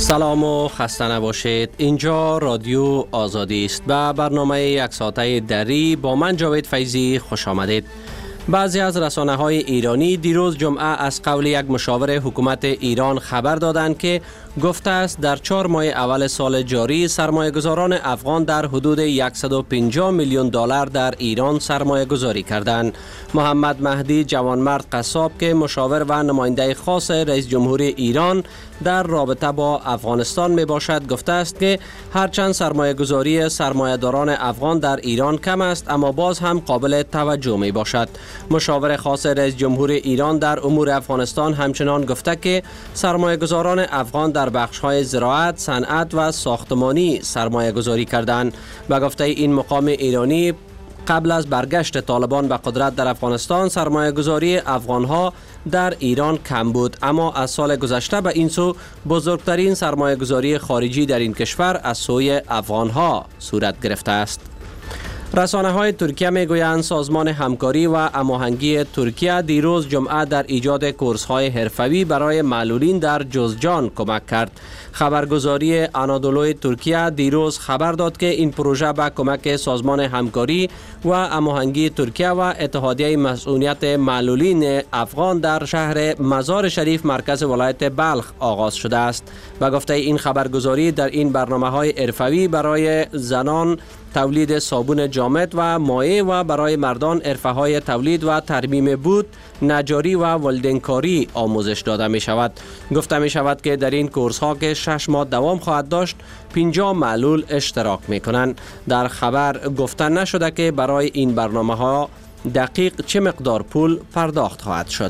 سلام و خسته نباشید. اینجا رادیو آزادی است و برنامه یک ساعته دری با من جاوید فیضی خوش آمدید. بعضی از رسانه‌های ایرانی دیروز جمعه از قول یک مشاور حکومت ایران خبر دادند که گفته است در 4 ماه اول سال جاری سرمایه‌گذاران افغان در حدود 150 میلیون دلار در ایران سرمایه گذاری کردند. محمد مهدی جوانمرد قصاب که مشاور و نماینده خاص رئیس جمهور ایران در رابطه با افغانستان می باشد گفته است که هرچند سرمایه گذاری سرمایه‌داران افغان در ایران کم است اما باز هم قابل توجه می باشد. مشاور خاص رئیس جمهور ایران در امور افغانستان همچنان گفته که سرمایه گذاران افغان در بخش‌های زراعت، صنعت و ساختمانی سرمایه گذاری کردند. به گفته این مقام ایرانی قبل از برگشت طالبان به قدرت در افغانستان سرمایه گذاری افغان‌ها در ایران کم بود، اما از سال گذشته به این سو بزرگترین سرمایه گذاری خارجی در این کشور از سوی افغان‌ها صورت گرفته است. رسانه‌های ترکیه می‌گویند سازمان همکاری و هماهنگی ترکیه دیروز جمعه در ایجاد کورس‌های حرفه‌ای برای معلولین در جوزجان کمک کرد. خبرگزاری آنادولوی ترکیه دیروز خبر داد که این پروژه به کمک سازمان همکاری و هماهنگی ترکیه و اتحادیه مسئولیت معلولین افغان در شهر مزار شریف مرکز ولایت بلخ آغاز شده است. به گفته این خبرگزاری در این برنامه‌های حرفه‌ای برای زنان تولید صابون جامد و مایع و برای مردان حرفه‌های تولید و ترمیم بود، نجاری و ولدنگکاری آموزش داده می شود. گفته می شود که در این کورس ها که 6 ماه دوام خواهد داشت 50 معلول اشتراک می کنند. در خبر گفته نشده که برای این برنامه ها دقیق چه مقدار پول پرداخت خواهد شد.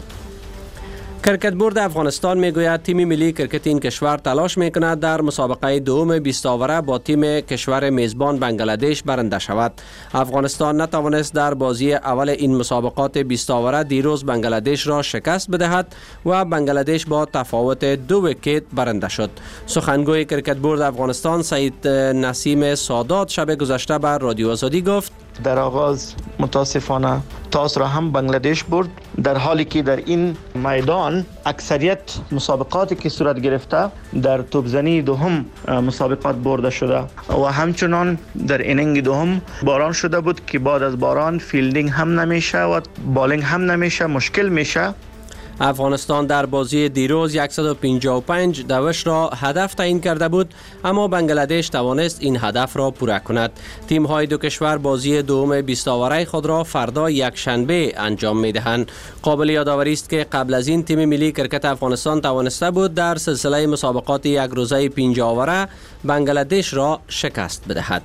کرکت بورد افغانستان میگوید تیم ملی کرکت این کشور تلاش میکند در مسابقه دوم 20 آوره با تیم کشور میزبان بنگلادش برنده شود. افغانستان نتوانست در بازی اول این مسابقات 20 آوره دیروز بنگلادش را شکست بدهد و بنگلادش با تفاوت 2 ویکت برنده شد. سخنگوی کرکت بورد افغانستان سید نسیم سادات شب گذشته بر رادیو آزادی گفت در آغاز متاسفانه تاس را هم بنگلادش برد، در حالی که در این میدان اکثریت مسابقاتی که صورت گرفته در توپزنی دوم مسابقات برده شده و همچنان در اینینگ دوم باران شده بود که بعد از باران فیلدینگ هم نمیشه و بالینگ هم نمیشه، مشکل میشه. افغانستان در بازی دیروز 155 دوش را هدف تعیین کرده بود اما بنگلادش توانست این هدف را پوره کند. تیم های دو کشور بازی دوم 20 آوره خود را فردا یک شنبه انجام می دهند. قابل یادآوری است که قبل از این تیم ملی کرکت افغانستان توانسته بود در سلسله مسابقات یک روزه 5 آوره بنگلادش را شکست بدهد.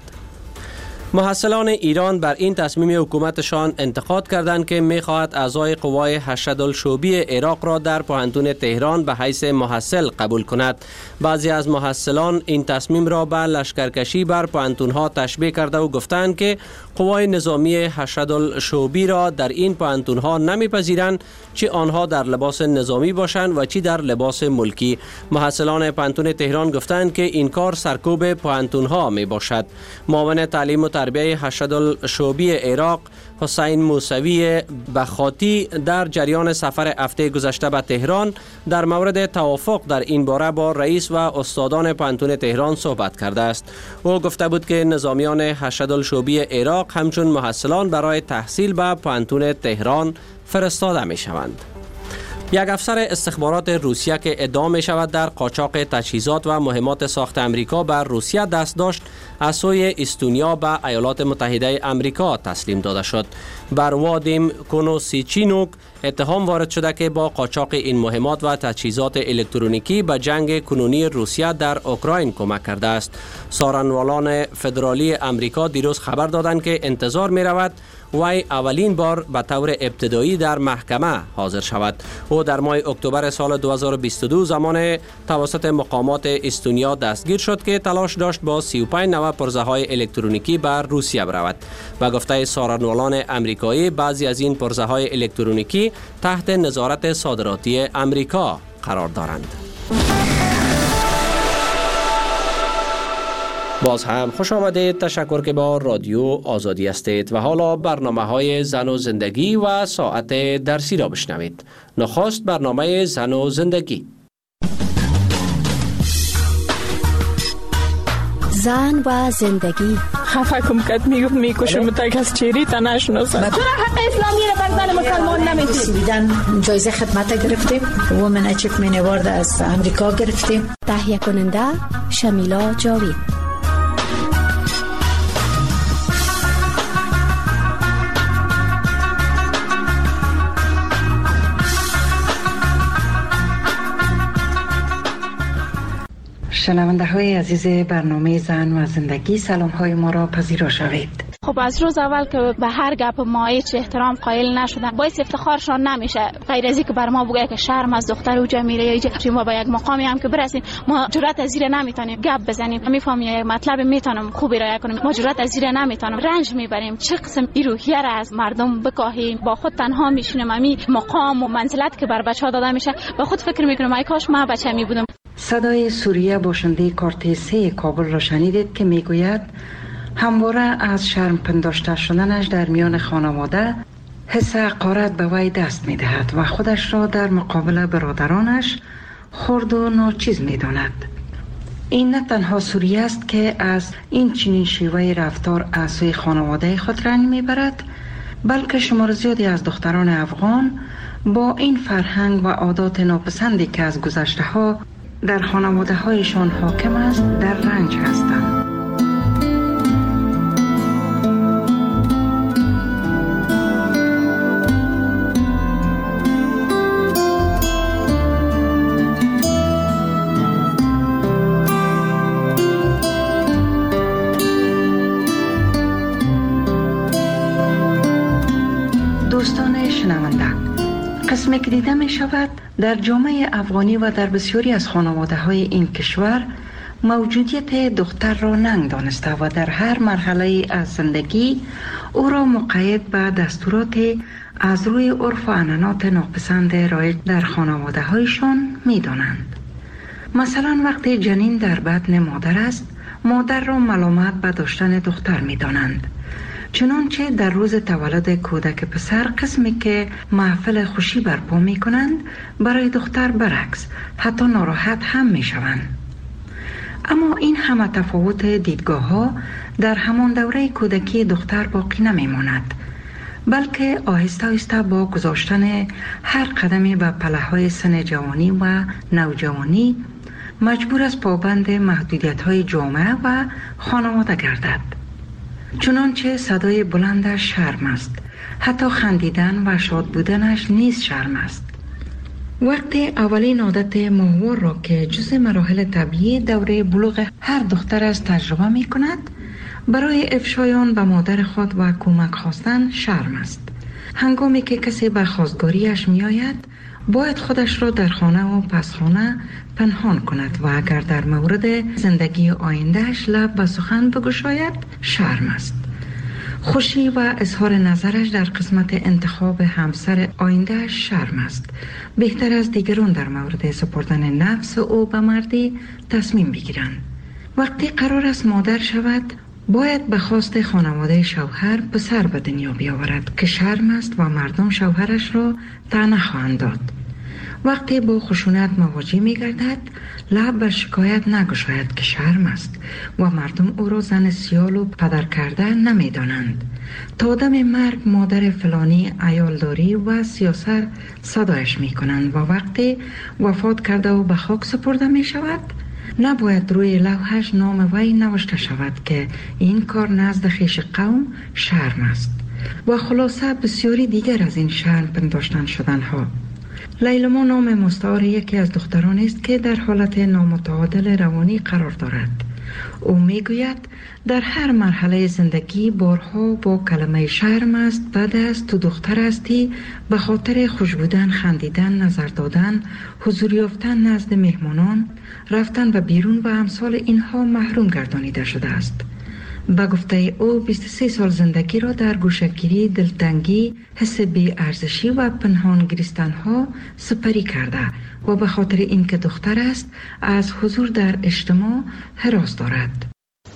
محصلان ایران بر این تصمیم حکومتشان انتقاد کردند که می‌خواهد اعضای قوای هشت‌الشعبی عراق را در پوهنتون تهران به حیث محصل قبول کند. بعضی از محصلان این تصمیم را به لشکرکشی بر پوهنتون‌ها تشبیه کرده و گفتند که قوای نظامی هشت‌الشعبی را در این پوهنتون‌ها نمی‌پذیرند، چه آنها در لباس نظامی باشند و چه در لباس ملکی. محصلان پوهنتون تهران گفتند که این کار سرکوب پوهنتون‌ها میباشد. معاون تعلیم و تربیه هشت‌الشعبی عراق حسین موسوی بخاتی در جریان سفر هفته گذشته به تهران در مورد توافق در این باره با رئیس و استادان پوهنتون تهران صحبت کرده است. او گفته بود که نظامیان هشت‌الشعبی عراق همچون محصلان برای تحصیل به پوهنتون تهران فرستاده می شوند. یک افسر استخبارات روسیه که ادعا می شود در قاچاق تجهیزات و مهمات ساخت امریکا بر روسیه دست داشت از سوی استونیا به ایالات متحده امریکا تسلیم داده شد. بر وادیم کونوسیچینوک اتهام وارد شده که با قاچاق این مهمات و تجهیزات الکترونیکی به جنگ کنونی روسیه در اوکراین کمک کرده است. سارنوالان فدرالی امریکا دیروز خبر دادند که انتظار می رود وی اولین بار به طور ابتدایی در محکمه حاضر شود. او در ماه اکتبر سال 2022 زمان توسط مقامات استونیا دستگیر شد که تلاش داشت با 35 نوع پرزه های الکترونیکی بر روسیه برود. به گفته سارنوالان امریکایی بعضی از این پرزه های الکترونیکی تحت نظارت صادراتی امریکا قرار دارند. باز هم خوش آمدید. تشکر که با رادیو آزادی هستید و حالا برنامه های زن و زندگی و ساعت درسی را بشنوید. نخست برنامه زن و زندگی. زن و زندگی. خفه کم کد میکشم تا کس چیری تا نشناسم. چرا حق اسلامی رو بر زن مسلمان نمیدی؟ سویدن جایزه خدمت گرفتیم. وومن اچیومنت اوارد از امریکا گرفتیم. تهیه کننده شمیلا جاوید. شنونده های عزیز برنامه زن و زندگی، سلام های ما را پذیرا شوید. خب از روز اول که به هر گپ ما هیچ احترام قائل نشدن، باعث افتخارشان نمیشه. غیر از اینکه بر ما بگه که شرم از دختر اوجا میره یا ما به یک مقامی هم که برسیم ما جرأت از زیر نمیتونیم گپ بزنیم. میفهمیم یک مطلب میتونم خوبی راه کنیم، ما جرأت از زیر نمیتونیم. رنج میبریم. چه قسم این روحیه را از مردم بکاهیم؟ با خود تنها میشینیم. امی مقام و منزلت که بر بچه‌ها داده میشه با خود فکر میکنم ای کاش ما بچه می بودم. صدای سوریه باشنده کارت 3 کابل را شنیدید که میگوید همواره از شرم پنداشته شدنش در میان خانواده حس حقارت به وی دست میدهد و خودش را در مقابل برادرانش خرد و ناچیز میداند. این نه تنها سوریه است که از این چنین شیوه رفتار از سوی خانواده خود رنج میبرد، بلکه شمار زیادی از دختران افغان با این فرهنگ و عادات ناپسندی که از گذشته ها در خانواده هایشان حاکم است در رنج هستند. دوستان شنونده، قسمی که دیده می شود در جامعه افغانی و در بسیاری از خانواده های این کشور موجودیت دختر را ننگ دانسته و در هر مرحله از زندگی او را مقید به دستورات از روی عرف و عنعنات ناپسند رایج در خانواده هایشان می دانند. مثلا وقتی جنین در بطن مادر است، مادر را ملامت به داشتن دختر می دانند. چنانچه در روز تولد کودک پسر قسمی که محفل خوشی برپا می کنند، برای دختر برعکس حتی ناراحت هم می شوند. اما این همه تفاوت دیدگاه ها در همان دوره کودکی دختر باقی نمی ماند، بلکه آهسته آهسته با گذاشتن هر قدمی به پله‌های سن جوانی و نوجوانی مجبور است پابند محدودیت های جامعه و خانواده گردد. چنانچه صدای بلندش شرم است، حتی خندیدن و شاد بودنش نیز شرم است. وقتی اولین عادت ماهوار را که جز مراحل طبیعی دوره بلوغ هر دختر است تجربه می کند، برای افشای آن به مادر خود و کمک خواستن شرم است. هنگامی که کسی به خواستگاریش می آید، باید خودش را در خانه و پس خانه پنهان کند و اگر در مورد زندگی آیندهش لب به سخن بگشاید شرم است. خوشی و اظهار نظرش در قسمت انتخاب همسر آیندهش شرم است. بهتر از دیگران در مورد سپردن نفس او به مردی تصمیم بگیرند. وقتی قرار است مادر شود، باید به خواست خانواده شوهر پسر به دنیا بیاورد که شرم است و مردم شوهرش را طعنه خواهند داد. وقتی با خشونت مواجه می گردد، لب بر شکایت نگشاید که شرم است و مردم او را زن سیال و پدر کرده نمی دانند. تا دم مرگ مادر فلانی عیالداری و سیاست صدایش می کنند و وقتی وفات کرده و به خاک سپرده می شود، نباید روی لوحش نام وی نوشته شود که این کار نزد خویش قوم شرم است. و خلاصه بسیاری دیگر از این شرم پنداشتن شدن ها. لیلما نام مستعار یکی از دختران است که در حالت نامتعادل روانی قرار دارد. او میگوید در هر مرحله زندگی بارها با کلمه شرم است، بد است، تو دختر هستی، به خاطر خوش بودن، خندیدن، نظر دادن، حضور یافتن نزد مهمانان، رفتن و بیرون و امثال اینها محروم گردانیده شده است. به گفته او 23 سال زندگی را در گوشه‌گیری، دلتنگی، حس بی‌ارزشی و پنهان گریستن‌ها سپری کرده و به خاطر اینکه دختر است از حضور در اجتماع هراس دارد.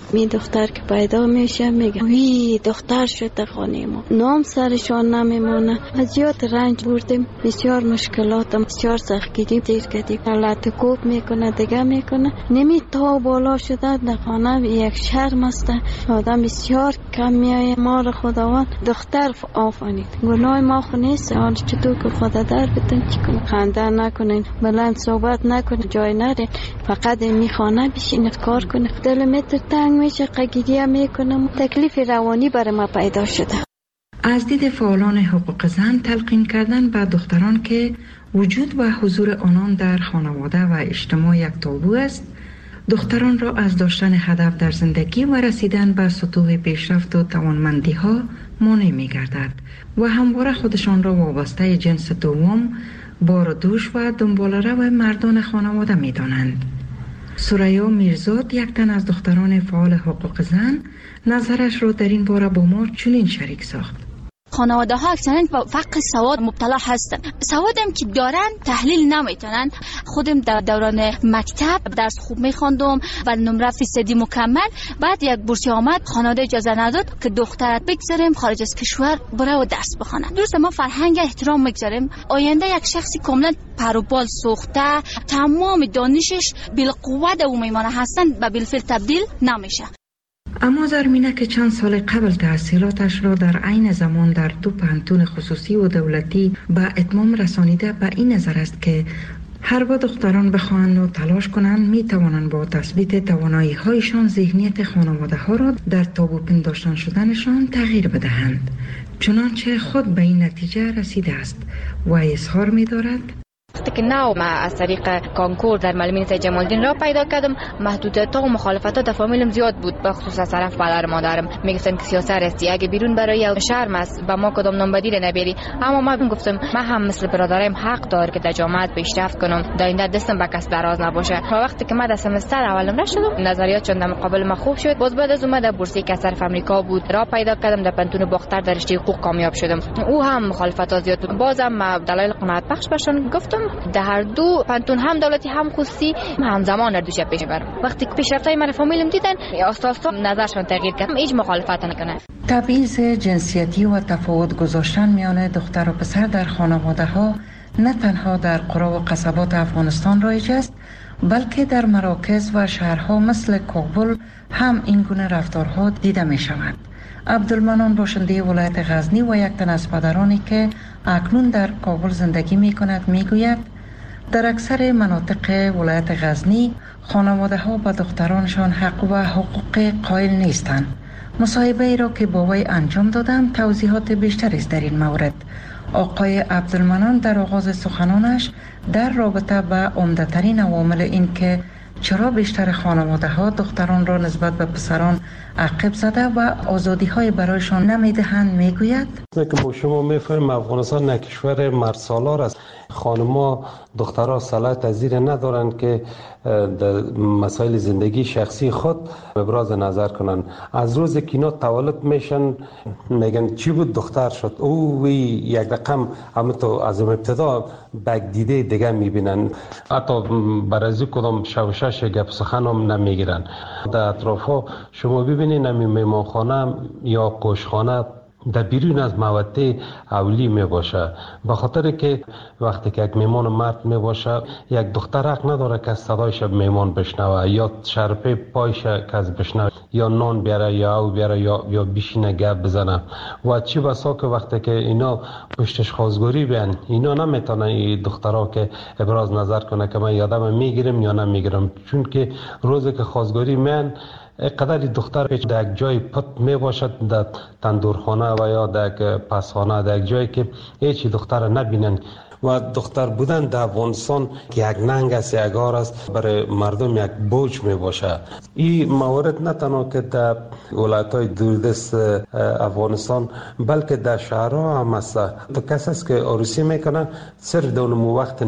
می دختر که پیدا میشه میگه وی دختر شده خانه ما، نام سرشان نمیمونه. از زیاد رنج بردیم، بسیار مشکلات، بسیار سختگیری دیر کردیم. حالت کوب میکنه دیگه میکنه، نمی تا بالا شده در خانه یک شرم است. آدم بسیار کم میایه. ما را خداوند دختر آفرید، گناه ما خو نیست. حال چطور که خدا در بتون چی کنه، خنده نکنین، بلند صحبت نکنین، جای نرین، فقط می خانه بشینید کار کنید. دل متر تنگ میشه، قگیریه میکنم. تکلیف روانی برای ما پیدا شده. از دید فعالان حقوق زن تلقین کردن به دختران که وجود و حضور آنان در خانواده و اجتماع یک تابو است، دختران را از داشتن هدف در زندگی و رسیدن به سطوح پیشرفت و توانمندی ها مانع می گردد و همواره خودشان را وابسته جنس دوم، بار و دوش و دنباله‌رو مردان خانواده می دانند. سریا میرزاد، یک تن از دختران فعال حقوق زن، نظرش را در این باره با ما چنین شریک ساخت. خانواده ها اکثرا با فقر سواد مبتلا هستن. سوادم که دارن تحلیل نمیتونن. خودم در دوران مکتب درس خوب میخوندم و نمره فیصدی مکمل. بعد یک بورسیه آمد، خانواده اجازه نداد که دخترت بگذاریم خارج از کشور بره و درس بخونه. درست ما فرهنگ احترام میگذاریم. آینده یک شخصی کاملا پر و بال سوخته، تمام دانشش بالقوه او میمانه هستن و بالفعل تبدیل نمیشه. اما زرمینه که چند سال قبل تحصیلاتش را در عین زمان در 2 پانتون خصوصی و دولتی به اتمام رسانیده، به این نظر است که هر با دختران بخواهند و تلاش کنند می توانند با تثبیت توانایی هایشان ذهنیت خانواده ها را در تابو پنداشتن شدنشان تغییر بدهند. چنانچه خود به این نتیجه رسیده است و اظهار می دارد: وقتی که نو ما از طریق کانکور در معلمین سید جمال الدین را پیدا کردم، محدودیت‌ها و مخالفت‌ها در فامیلم زیاد بود، به خصوص از طرف پدر مادرم. میگفتن که سیاست هستی، اگه بیرون برای شرم است و ما کدام نام بدیل نبری. اما من گفتم من هم مثل برادرم حق دارم که در جامعه پیشرفت کنم، در این دستم به کس دراز نباشه. وقتی که من در سمستر اولم رشدم، نظریاتشون در مقابل ما خوب شد. باز بعد از اومد بورسیه که از طرف آمریکا بود را پیدا کردم، در پنتون باختر در رشته حقوق کامیاب شدم. او هم مخالفت‌ها زیاد بود. بازم دلایل قناعت بخش برشون گفتم. در هر دو پنتون هم دولتی هم خصوصی همزمان در دوشه پیش برم. وقتی که پیشرفتای من فامیلم دیدن، آستا نظرشون تغییر کرد، هیچ مخالفت نکنه. تبعیض جنسیتی و تفاوت گذاشتن میان دختر و پسر در خانواده ها نه تنها در قرى و قصبات افغانستان رایج است، بلکه در مراکز و شهرها مثل کابل هم این گونه رفتارها دیده می شود. عبدالمنان باشنده ولایت غزنی و یک تن از پدرانی که اکنون در کابل زندگی می کند می گوید در اکثر مناطق ولایت غزنی خانواده ها به دخترانشان حق و حقوق قائل نیستند. مصاحبه ای را که با وی انجام دادم توضیحات بیشتری است در این مورد. آقای عبدالمنان در آغاز سخنانش در رابطه با عمده‌ترین عوامل این که چرا بیشتر خانواده ها دختران را نسبت به پسران عقب زده و آزادی های برایشان نمیدهند میگوید: که با شما میفهمیم افغانستان یک کشور مردسالار است. خانم‌ها دخترها صلاحیت پذیر ندارند که در مسائل زندگی شخصی خود ابراز نظر کنند. از روز که اینا تولد میشن میگن چی بود دختر شد، او یک رقم همه تو از ابتدا بگ دیده دیگه میبینن. حتی برای کدام شوشش گپ سخن هم نمیگیرن. در اطراف ها شما ببینید نمی میمانخانه یا قوشخانه در بیرون از مودع اولی می باشه، به خاطر که وقتی که یک میمان مرد می باشه یک دختر حق نداره که صدایش میمان بشنوه یا شرپه پایش کس بشنوه یا نان بیاره یا او بیاره یا بشینه گپ بزنه. و چی بسا که وقتی که اینا پشتش خواستگاری بیان، اینا نمیتونه این دخترها که ابراز نظر کنه که من یادم میگیرم یا نمیگیرم، چون که روزی که خواستگاری میان قدر دختر در یک جای پت می باشد، در تندورخانه و یا در پسخانه، در یک جایی که هیچ دختر نبینن. و دختر بودن در افغانستان که یک ننگ است، یک غار است، برای مردم یک بوج می باشه. این موارد نه تنها که در ولایت‌های دوردست افغانستان بلکه در شهرها هم است. تو کسی است که عروسی میکنه صرف در وقت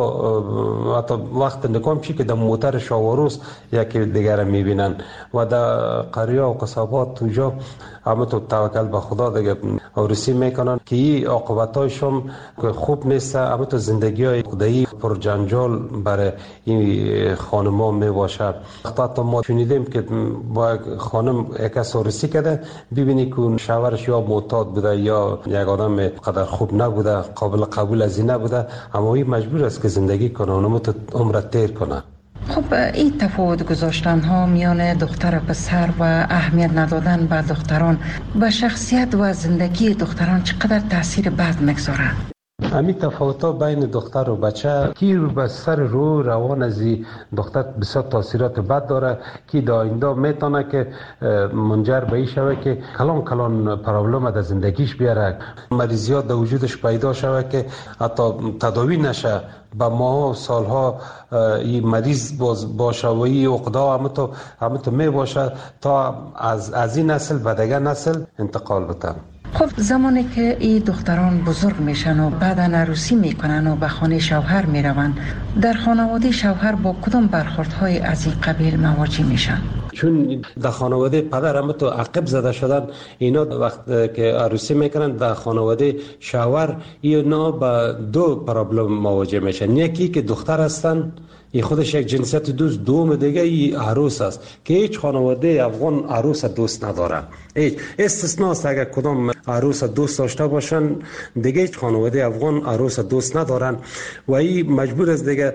نکاح، حتی وقت نکاح میشه که در موتر شاوروز یکی دیگر میبینن. و در قریه و قصابات اونجا همه تو توکل به خدا دیگه عروسی میکنن که این عاقبتایش هم خوب نیست. اما تو زندگی های عقده‌ای پر جنجال برای این خانم‌ها می باشه. وقتا ما شنیدیم که با خانم یک سورسی کرده ببینی که شوهرش یا معتاد بوده یا یک آدم قدر خوب نبوده، قابل قبول از این نبوده، اما این مجبور است که زندگی کنه و نمو عمر تیر کنه. خب این تفاوت گذاشتن ها میان دختر و پسر و اهمیت ندادن به دختران و شخصیت و زندگی دختران چقدر تاثیر بد میگذاره؟ همین تفاوت‌ها بین دختر و بچه کی رو به سر روان از دختر بسیار تاثیرات بد داره که در آینده میتونه که منجر به این شوه که کلان پرابلم در زندگیش بیاره، مریضیات در وجودش پیدا شوه که حتی تداوی نشه، با ماها و سالها این مریض باشه و این عقده همه تو می باشه تا از این نسل به دیگر نسل انتقال بتن. خب زمانی که این دختران بزرگ میشن و بعدا عروسی میکنن و به خانه شوهر میرون، در خانواده شوهر با کدام برخوردهای از این قبیل مواجه میشن؟ چون در خانواده پدر هم تو عقب زده شدن، اینا وقت که عروسی میکنن در خانواده شوهر اینا با دو پرابلم مواجه میشن. یکی که دختر هستن، این خودش یک جنسیت دوست، دوم دیگه ای عروس است که هیچ خانواده افغان عروس دوست نداره. هیچ استثناء است اگر کدام عروس دوست داشته باشن، دیگه هیچ خانواده افغان عروس دوست ندارن و این مجبور است دیگه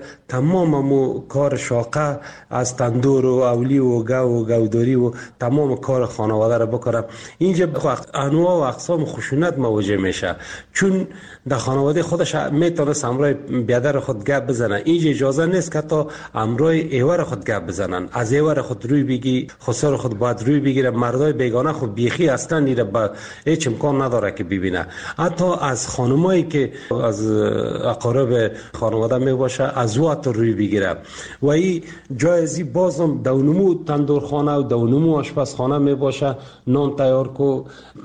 تمام کار شاقه از تندور و اولی و گوداری و تمام کار خانواده را بکنه. اینجا انواع و اقسام خشونت مواجه میشه، چون در خانواده خودش میتونه امرای بیادر خود گپ بزنه. اینجا اجازه نیست که تا امرای ایور خود گپ بزنن، از ایور خود روی بگی، خسر خود باید روی بگیره. مردای بیگانه خود بیخی اصلا نیره با هیچ امکان نداره که ببینه. حتی از خانمایی که از اقارب خانواده می باشه از وقت روی بگیره و این جایزی بازم دونمو تندورخانه و دونمو آشپزخانه می باشه. نان تیار کو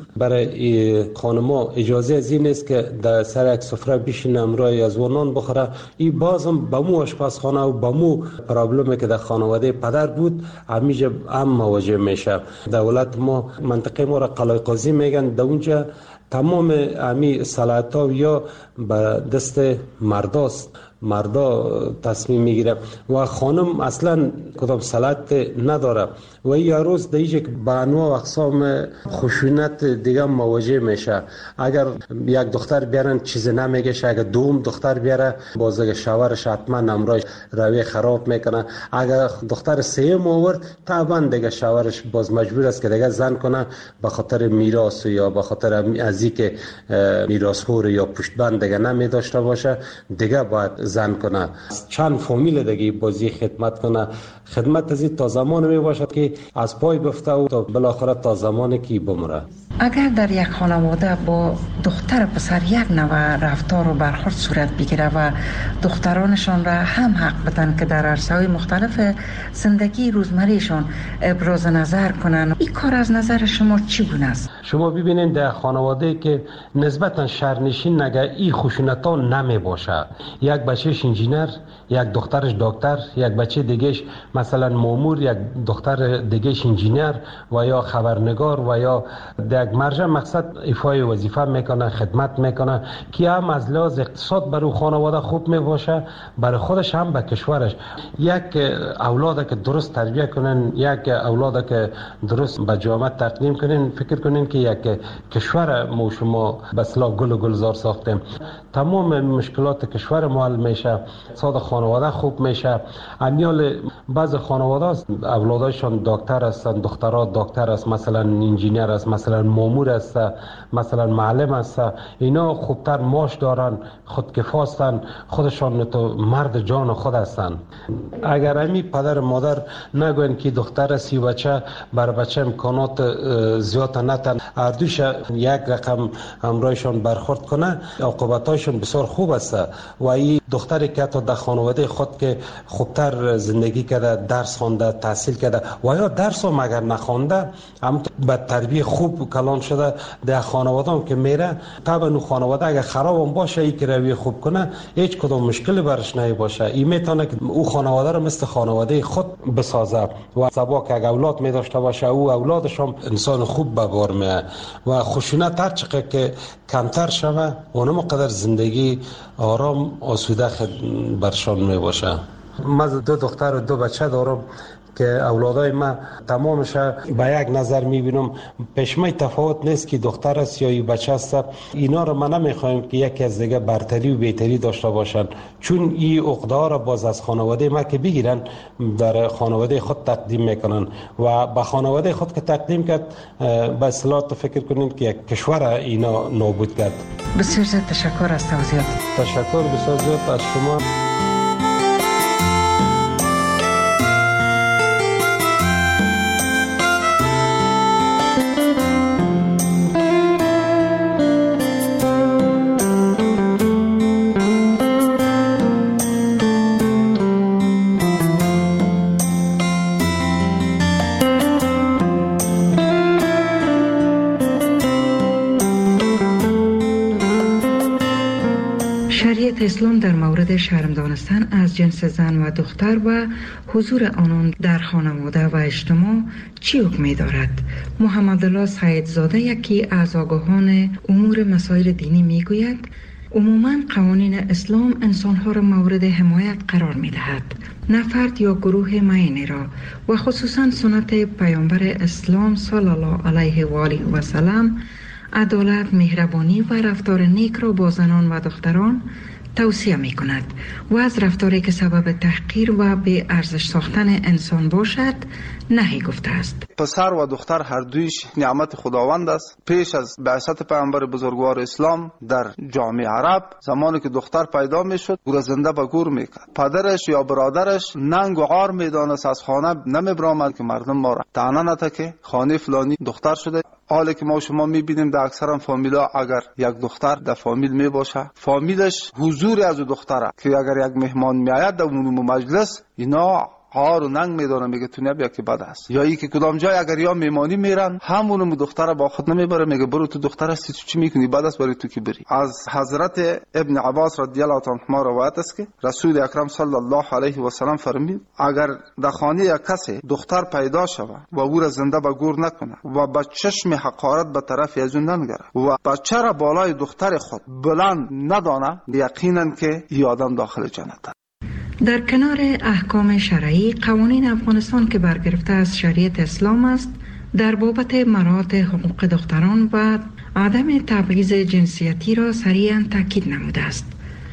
برای خانما اجازه از این است که در سر یک سفره بشینه امرای از نان بخوره. این بازم با مو آشپزخانه و با مو پرابلمی که در خانواده پدر بود همیشه هم مواجه میشه. دولت ما منطقه ما را قلعه قاضی میگن، در اونجا تمام امی صلاحیت‌ها یا به دست مرداست، مردا تصمیم میگیره و خانم اصلا کدام صلاحیت نداره و این روز دیگه با انواع و اقسام خشونت دیگه مواجه میشه. اگر یک دختر بیارن چیز نمیگه، اگر دوم دختر بیاره باز اگر شوهرش حتما امرای روی خراب میکنه. اگر دختر سوم آورد طبعا دیگه شوهرش باز مجبور است که دیگه زن کنه به خاطر میراث یا به خاطر از اینکه میراثخور یا پشتبند دیگه نمی داشته باشه دیگه باید زن کنه. چند فامیل دیگه بازی خدمت کنه. خدمت از این تا زمان می باشد که از پای بفته و تا بالاخره تا زمانی که بمره. اگر در یک خانواده با دختر و پسر یک نوع رفتار و برخورد صورت بگیره و دخترانشان را هم حق بدن که در عرصه‌های مختلف زندگی روزمرهشان ابراز نظر کنن، این کار از نظر شما چی گونه است؟ شما ببینید در خانواده که نسبتا شهرنشین نگه این خشونت‌ها نمی باشه، یک بچهش انجینر، یک دخترش دکتر، یک بچه دیگهش مثلا مامور، یک دختر دیگهش انجینر و یا خبرنگار و یا یک مرجع مقصد ایفای وظیفه میکنه، خدمت میکنه که هم از لحاظ اقتصاد برای خانواده خوب میباشه، برای خودش هم به کشورش. یک اولاد که درست تربیت کنن، یک اولاد که درست به جامعه تقدیم کنن، فکر کنین که یک کشور ما شما به اصطلاح گل و گلزار ساختیم. تمام مشکلات کشور ما حل میشه، اقتصاد خانواده خوب میشه. امیال بعض خانواده اولادشان دکتر هستن، دخترها دکتر است، مثلا انجینیر است، مثلا مامور است، مثلا معلم است. اینا خوبتر معاش دارن، خودکفاستن، خودشان تو مرد جان خود هستن. اگر امی پدر مادر نگوین که دختر سی بچه بر بچه امکانات زیاد نتن، هر دوش یک رقم همراهشان برخورد کنه، عاقبتایشان بسیار خوب است. و این دختری که تا در خانواده خود که خوبتر زندگی کرده، درس خوانده تحصیل کرده و یا درس هم اگر نخوانده هم به تربیه خوب کلان شده در خانواده هم که میره طبعا اون خانواده اگر خراب هم باشه ای که روی خوب کنه هیچ کدام مشکلی برش نمی باشه. این میتونه که او خانواده رو مثل خانواده خود بسازه و سبا که اگر اولاد می داشته باشه او اولادش هم انسان خوب به بار میه و خشونت هر چقدر که کمتر شوه اونم قدر زندگی آرام آسوده برشان می باشه. من 2 دختر و 2 بچه دارم که اولادای من تمامش به یک نظر میبینم پشمای تفاوت نیست که دختر است یا بچه است. اینا رو من نمیخوایم که یکی از دیگه برتری و بهتری داشته باشن چون این عقده را باز از خانواده ما که بگیرن در خانواده خود تقدیم میکنن و به خانواده خود که تقدیم کرد به اصطلاح فکر کنین که یک کشور اینا نابود کرد. بسیار زیاد تشکر از توضیحات. تشکر بسیار زیاد از شما. شریعت اسلام در مورد شرم دانستن از جنس زن و دختر و حضور آنان در خانواده و اجتماع چی حکمی دارد؟ محمد الله سیدزاده یکی از آگاهان امور مسائل دینی میگوید عموماً قوانین اسلام انسانها را مورد حمایت قرار میدهد، نه فرد یا گروه معینی را، و خصوصاً سنت پیامبر اسلام صلی الله علیه و آله و سلم عدالت، مهربانی و رفتار نیک را با زنان و دختران توصیه می کند و از رفتاری که سبب تحقیر و به ارزش ساختن انسان باشد نهی گفته است. پسر و دختر هر دویش نعمت خداوند است. پیش از بعثت پیامبر بزرگوار اسلام در جامعه عرب زمانی که دختر پیدا می شد او را زنده به گور می کرد. پدرش یا برادرش ننگ و عار می دانست از خانه نمی برآمد که مردم ما را طعنه نده که خانه فلانی دختر شده. حالا که ما شما میبینیم در اکثر فامیلا اگر یک دختر در فامیل می باشه فامیلش حضور از دختره که اگر یک مهمان میآید در اون مجلس اینا هار و ننگ میدونه میگه تو نبیا که بد است، یا ای که کدام جای اگر یا میمانی میرن همون دختر با خود نمیبره میگه برو تو دختر هستی تو چی میکنی بد است برای تو که بری. از حضرت ابن عباس رضی الله عنهما روایت است که رسول اکرم صلی الله علیه و سلم فرمود اگر در خانه یک کسی دختر پیدا شود و او را زنده به گور نکنه و با چشم حقارت به طرف از اون ننگره و بچه را بالای دختر خود بلند ندانه یقینا که این آدم داخل جنت. در کنار احکام شرعی قوانین افغانستان که برگرفته از شریعت اسلام است در بابت مراعات حقوق دختران و عدم تبعیض جنسیتی را صریحاً تاکید نموده است.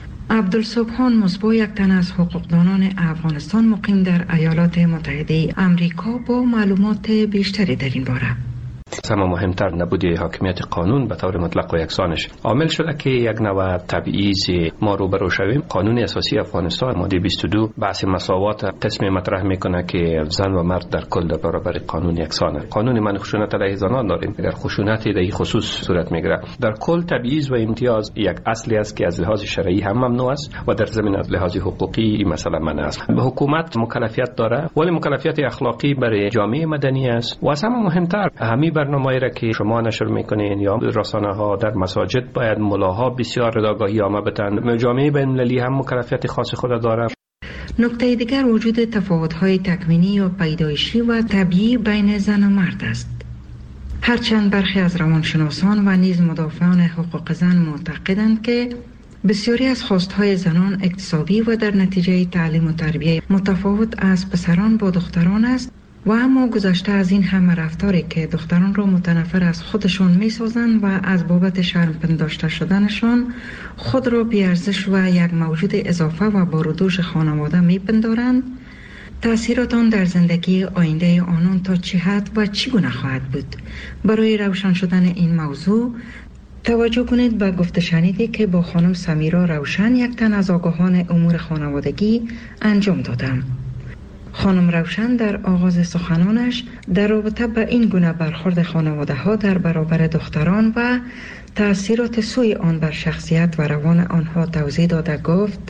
عبدالسبحان مصباح یک تن از حقوقدانان افغانستان مقیم در ایالات متحده آمریکا با معلومات بیشتری در این باره. اما مهمتر نبودی حاکمیت قانون به طور مطلق و یکسانش عامل شده که یک نوع تبعیض ما روبرو شویم. قانون اساسی افغانستان ماده 22 بحث مساوات قسم مطرح میکنه که زن و مرد در کل در برابر قانون یکسانه. قانون من خشونت علیه زنان داریم در خشونت در این خصوص صورت میگیره. در کل تبعیض و امتیاز یک اصلی است که از لحاظ شرعی هم ممنوع است و در ضمن از لحاظ حقوقی این مسئله منع است. به حکومت مکلفیت داره ولی مکلفیت اخلاقی برای جامعه مدنی است و از همه مهمتر همین برنامه‌ای را که شما نشر میکنین یا رسانه‌ها در مساجد باید ملاها بسیار آگاهی عامه بدن. جامعه بین‌المللی هم مکلفیت خاص خود داره. نکته دیگر وجود تفاوت‌های تکوینی یا پیدایشی و طبیعی بین زن و مرد است. هرچند برخی از روانشناسان و نیز مدافعان حقوق زن معتقدند که بسیاری از خواستهای زنان اکتسابی و در نتیجه تعلیم و تربیه متفاوت از پسران با دختران است و اما گذشته از این همه رفتاری که دختران را متنفر از خودشان می سازند و از بابت شرم پنداشته شدنشان خود را بی‌ارزش و یک موجود اضافه و بارودوش خانواده می پندارند، تأثیرات آن در زندگی آینده آنان تا چه حد و چگونه خواهد بود. برای روشن شدن این موضوع توجه کنید به گفته شنیدی که با خانم سمیرا روشن یک تن از آگاهان امور خانوادگی انجام دادم. خانم روشن در آغاز سخنانش در رابطه به این گونه برخورد خانواده ها در برابر دختران و تأثیرات سوی آن بر شخصیت و روان آنها توضیح داده گفت: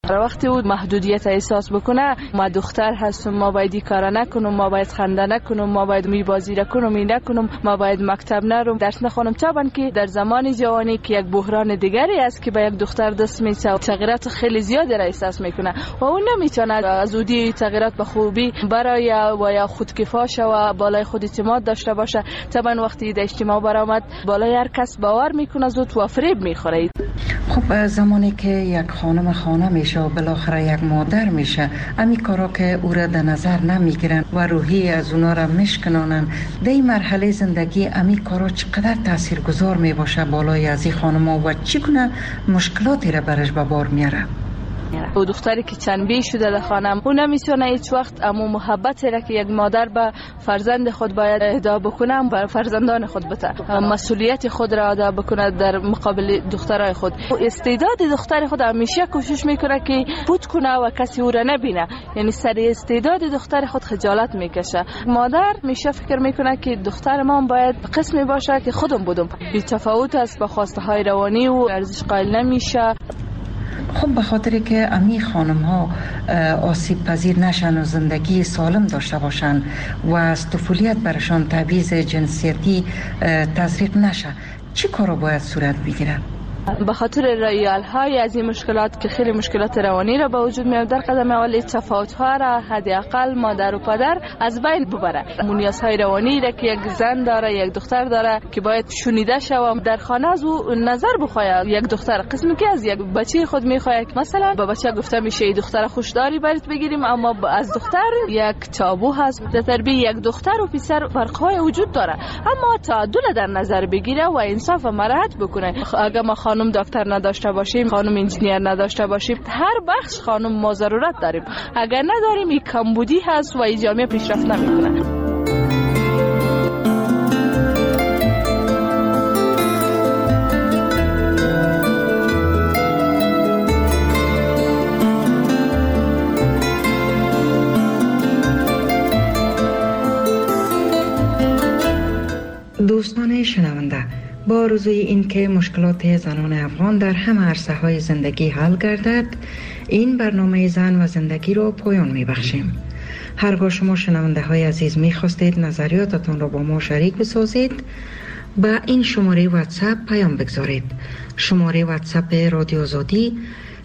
وقتی او محدودیت احساس بکنه ما دختر هستم، ما باید این کارا نکنم، ما باید خنده نکنم، ما باید میبازی نکنم، این نکنم، ما باید مکتب نرم، درس نخونم. طبعا که در زمان جوانی که یک بحران دیگری است که به یک دختر دست میده، تغییرات خیلی زیادی را احساس میکنه و اون نمیتونه از اودی تغییرات به خوبی برای و یا خودکفا شوه، بالای خود اعتماد داشته باشه. طبعا وقتی در اجتماع برآمد بالای هر کس باور میکنه زود و فریب میخوره. خب زمانی که یک خانم میشه و بالاخره یک مادر میشه، امی کارا که او را در نظر نمیگیرن و روحی از اونا را میشکنانن، در این مرحله زندگی امی کارا چقدر تاثیرگذار میباشه بالای از این خانم و چگونه مشکلاتی را برش به بار میاره؟ او دختری که چنبی شده در خانم او نمیتونه هیچ وقت امو محبتی را که یک مادر به فرزند خود باید اهدا بکنه بر فرزندان خود بده، مسئولیت خود را ادا بکنه در مقابل دخترای خود. استعداد دختر خود همیشه کوشش میکنه که بود کنه و کسی او را نبینه، یعنی سر استعداد دختر خود خجالت میکشه. مادر میشه فکر میکنه که دختر ما باید قسمی باشه که خودم بودم، بی تفاوت است با خواسته های روانی و ارزش قائل نمیشه. خب به خاطر که امی خانم ها آسیب پذیر نشن و زندگی سالم داشته باشن و از طفولیت برشان تبعیض جنسیتی تزریق نشه، چی کارو باید صورت بگیره؟ به خاطر رایال های از این مشکلات که خیلی مشکلات روانی را به وجود میاد، در قدم اول تفاوت ها را حداقل مادر و پدر از بین ببره. نیاز های روانی را که یک زن داره، یک دختر داره که باید شنیده شود در خانه، از او نظر بخواد. یک دختر قسمی که از یک بچه خود میخواد، مثلا به بچه گفته میشه ای دختر خوشداری برات بگیریم، اما از دختر یک تابو هست. در تربیت یک دختر و پسر فرق های وجود داره، اما تعادل در نظر بگیره و انصاف و مراعات بکنه. اگر ما خانم دکتر نداشته باشیم، خانم انجینیر نداشته باشیم، هر بخش خانم ما ضرورت داریم. اگر نداریم این کمبودی هست و این جامعه پیشرفت نمیکنه. دوستان شنونده، با آرزوی این که مشکلات زنان افغان در همه عرصه‌های زندگی حل گردد، این برنامه زن و زندگی را پایان می‌بخشیم. هرگاه شما شنونده های عزیز می‌خواستید نظریاتتان را با ما شریک بسازید، با این شماره واتساپ پیام بگذارید. شماره واتساپ رادیو آزادی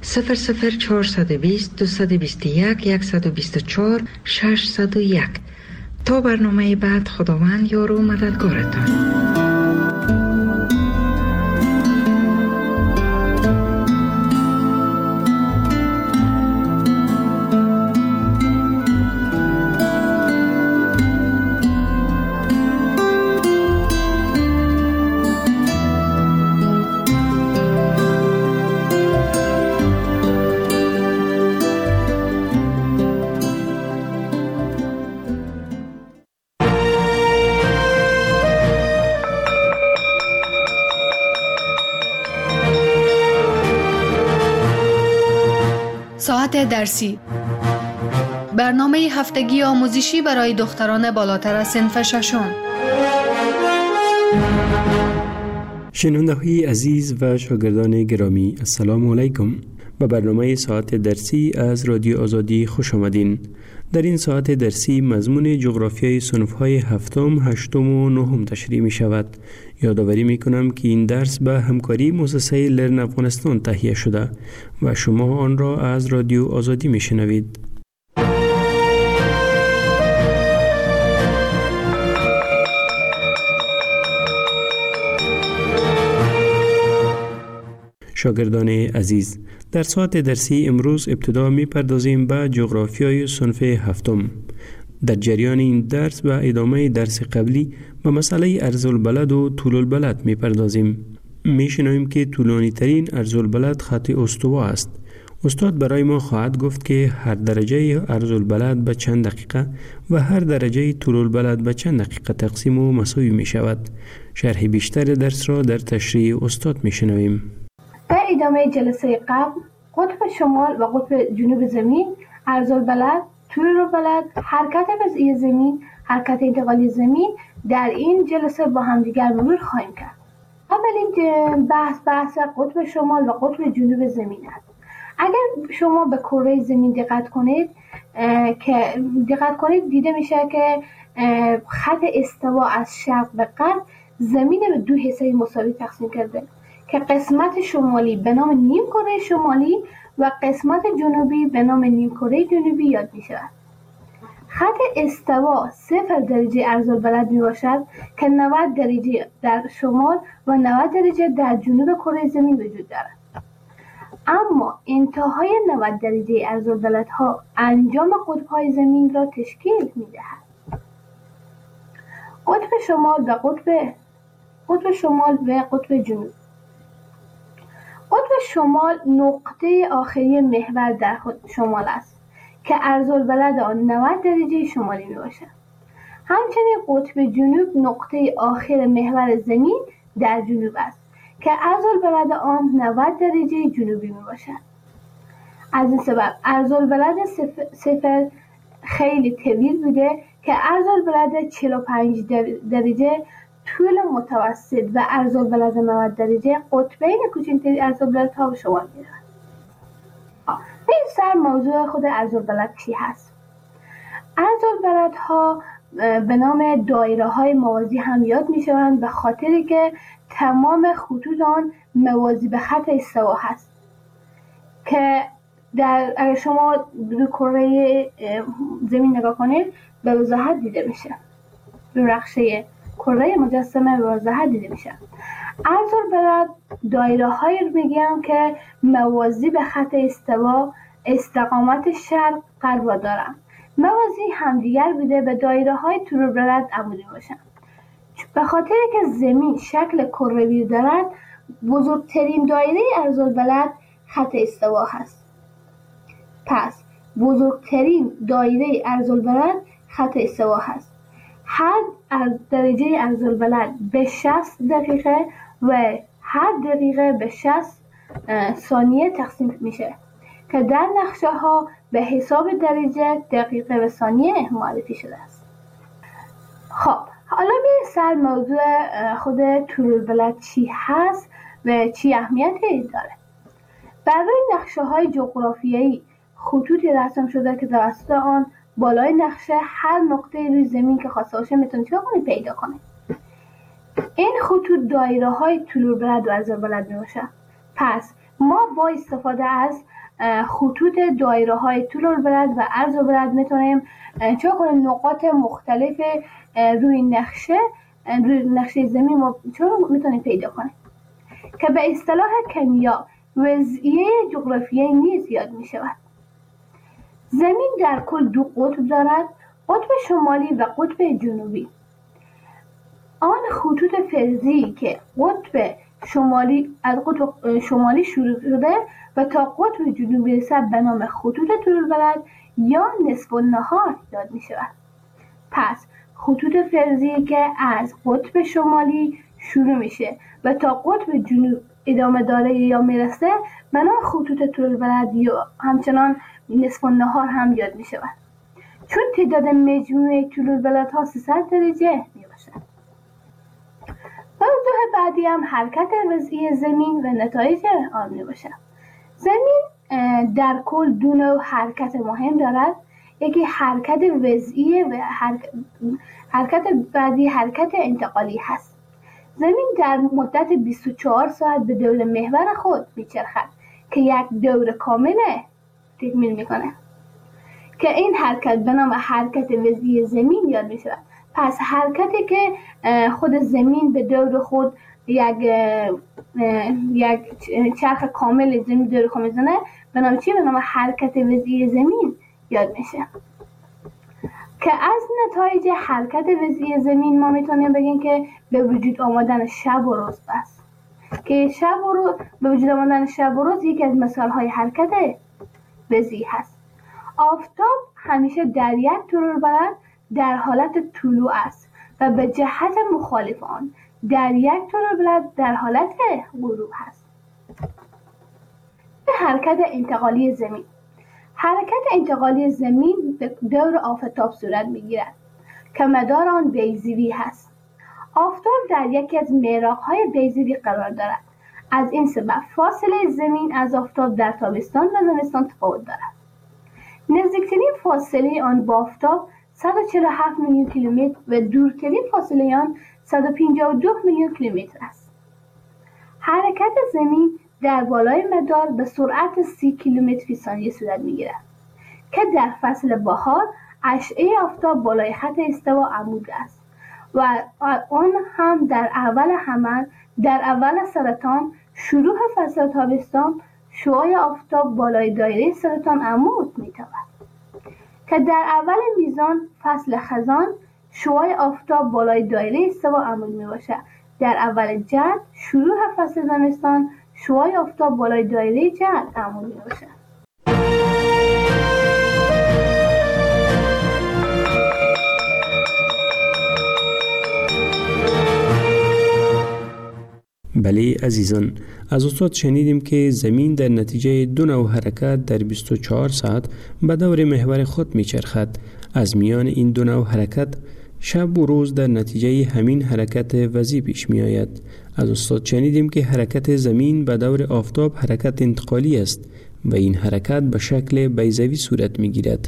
00420 221 124 601. تا برنامه بعد، خداوند یار و مددگارتان. ساعت درسی، برنامه هفتگی آموزشی برای دختران بالاتر از صنف ششم. شنونده‌های عزیز و شاگردان گرامی، السلام علیکم. به برنامه ساعت درسی از رادیو آزادی خوش آمدین. در این ساعت درسی مضمون جغرافیای صنف‌های هفتم، هشتم و نهم تشریح می شود. یادآوری می کنم که این درس به همکاری مؤسسه لرن افغانستان تهیه شده و شما آن را از رادیو آزادی می شنوید. شاگردان عزیز، در ساعت درسی امروز ابتدا می پردازیم به جغرافیای صنف هفتم. در جریان این درس و ادامه درس قبلی به مسئله ارزالبلد و طول البلد می پردازیم. می شنویم که طولانی ترین ارزالبلد خط استوا است. استاد برای ما خواهد گفت که هر درجه ارزالبلد به چند دقیقه و هر درجه طول البلد به چند دقیقه تقسیم و مساوی می شود. شرح بیشتر درس را در تشریح استاد می شنویم. در ادامه جلسه قبل قطب شمال و قطب جنوب زمین، ارزالبلد، طول البلد، حرکت وضعی زمین، حرکت انتقالی زمین در این جلسه با همدیگر مرور خواهیم کرد. اولین بحث قطب شمال و قطب جنوب زمین است. اگر شما به کره زمین دقت کنید دیده میشه که خط استوا از شرق به غرب زمین به دو حصه مساوی تقسیم کرده که قسمت شمالی به نام نیم کره شمالی و قسمت جنوبی به نام نیم کره جنوبی یاد می شود. خط استوا 0 درجه عرض‌البلد می باشد که 90 درجه در شمال و 90 درجه در جنوب کره زمین وجود دارد. اما انتهای 90 درجه عرض‌البلدها انجام قطب‌های زمین را تشکیل می دهد. قطب شمال و قطب جنوب. قطب شمال نقطه آخری محور در شمال است که عرض‌البلد آن 90 درجه شمالی می باشد. همچنین قطب جنوب نقطه آخر محور زمین در جنوب است که عرض‌البلد آن 90 درجه جنوبی می باشد. از این سبب عرض‌البلد 0 خیلی طویل بوده که عرض‌البلد 45 درجه طول متوسط و عرض‌البلد 90 درجه قطبین کوچکتر عرض‌البلدها به شمار می‌رود. این سر موضوع خود عرض‌البلد چی هست؟ عرض‌البلدها به نام دایره‌های موازی هم یاد می‌شوند به خاطری که تمام خطوط آن موازی به خط استوا هست که اگر شما روی کره زمین نگاه کنید به وضاحت دیده میشه. روی نقشه کره مجسمه به وضاحت دیده میشه. عرض‌البلد دایره‌هایی رو میگم که موازی به خط استوا استقامت شرق غرب را دارند. موازی همدیگر بوده به دایره‌های طول‌البلد عمودی باشند. به خاطر که زمین شکل کروی دارد بزرگترین دایره عرض‌البلد خط استوا هست. پس بزرگترین دایره عرض‌البلد خط استوا هست. هر درجه عرض‌البلد به 60 دقیقه و هر دقیقه به 60 ثانیه تقسیم میشه که در نقشه ها به حساب درجه دقیقه و ثانیه معرفی شده است. خب حالا به سر موضوع خود طول‌البلد چی هست و چی اهمیتی داره. برای نقشه های جغرافیایی خطوطی رسم شده که توسط آن بالای نقشه هر نقطه روی زمین که خواسته باشه میتونید چیکار کنید پیدا کنید. این خطوط دایره های طول‌البلد و عرض‌البلد میباشه. پس ما با استفاده از خطوط دایره های طول‌البلد و عرض‌البلد میتونیم چیکار کنیم نقاط مختلف روی نقشه زمین ما میتونیم پیدا کنیم که به اصطلاح کیمیا وضعیه جغرافیایی نیز یاد میشود. زمین در کل دو قطب دارد، قطب شمالی و قطب جنوبی. آن خطوط فرضی که قطب شمالی از قطب شمالی شروع شده و تا قطب جنوبی رسد به نام خطوط طول‌البلد یا نصف النهار یاد می شود. پس خطوط فرضی که از قطب شمالی شروع میشه و تا قطب جنوب ادامه داره یا میرسه به نام خطوط طول‌البلد یا همچنان نصف النهار هم یاد می شود. چون تعداد مجموعه طول‌البلدها 300 درجه می باشد. موضوع بعدی هم حرکت وضعی زمین و نتایج آن می باشد. زمین در کل دو نوع حرکت مهم دارد. یکی حرکت وضعی و حرکت بعدی حرکت انتقالی هست. زمین در مدت 24 ساعت به دور محور خود میچرخد که یک دور کامل تکمیل میکنه که این حرکت به نام حرکت وضعی زمین یاد میشه. پس حرکتی که خود زمین به دور خود یک چرخ کامل زمین دور خود میزنه به نام چی؟ به نام حرکت وضعی زمین یاد میشه که از نتایج حرکت وضعی زمین ما میتونیم بگیم که به وجود آمدن شب و روز است که به وجود آمدن شب و روز یکی از مثالهای حرکت وضعی هست. آفتاب همیشه در یک طول‌البلد در حالت طلوع است و به جهت مخالف آن در یک طول‌البلد در حالت غروب هست. به حرکت انتقالی زمین. حرکت انتقالی زمین به دور آفتاب صورت میگیرد که مدار آن بیضوی هست. آفتاب در یکی از محراق‌های بیضوی قرار دارد. از این سبب فاصله زمین از آفتاب در تابستان و زمستان تفاوت دارد. نزدیکترین فاصله آن با آفتاب 147 میلیون کیلومتر و دورترین فاصله آن 152 میلیون کیلومتر است. حرکت زمین در بالای مدار به سرعت 30 کیلومتر فی ثانیه صورت می‌گیرد که در فصل بهار اشعه آفتاب بالای خط استوا عمود است و آن هم در اول سرطان شروع فصل تابستان شعاع آفتاب بالای دایره سرطان عمود می‌تواند که در اول میزان فصل خزان شعاع آفتاب بالای دایره استوا عمود میباشد. در اول جعد شروع فصل زمستان شعاع آفتاب بالای دایره جعد عمود میباشد. بله عزیزان، از استاد شنیدیم که زمین در نتیجه دو نوع حرکت در 24 ساعت به دور محور خود میچرخد. از میان این دو نوع حرکت شب و روز در نتیجه همین حرکت وضعی پیش می آید. از استاد شنیدیم که حرکت زمین به دور آفتاب حرکت انتقالی است و این حرکت به شکل بیضوی صورت می گیرد.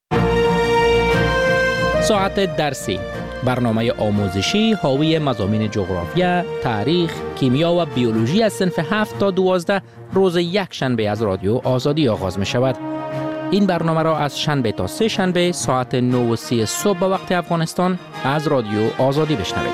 ساعت درسی، برنامه آموزشی حاوی مضامین جغرافیا، تاریخ، کیمیا و بیولوژی از صنف 7 تا 12 روز یک شنبه از رادیو آزادی آغاز می شود. این برنامه را از شنبه تا سه شنبه ساعت 9:30 صبح به وقت افغانستان از رادیو آزادی بشنوید.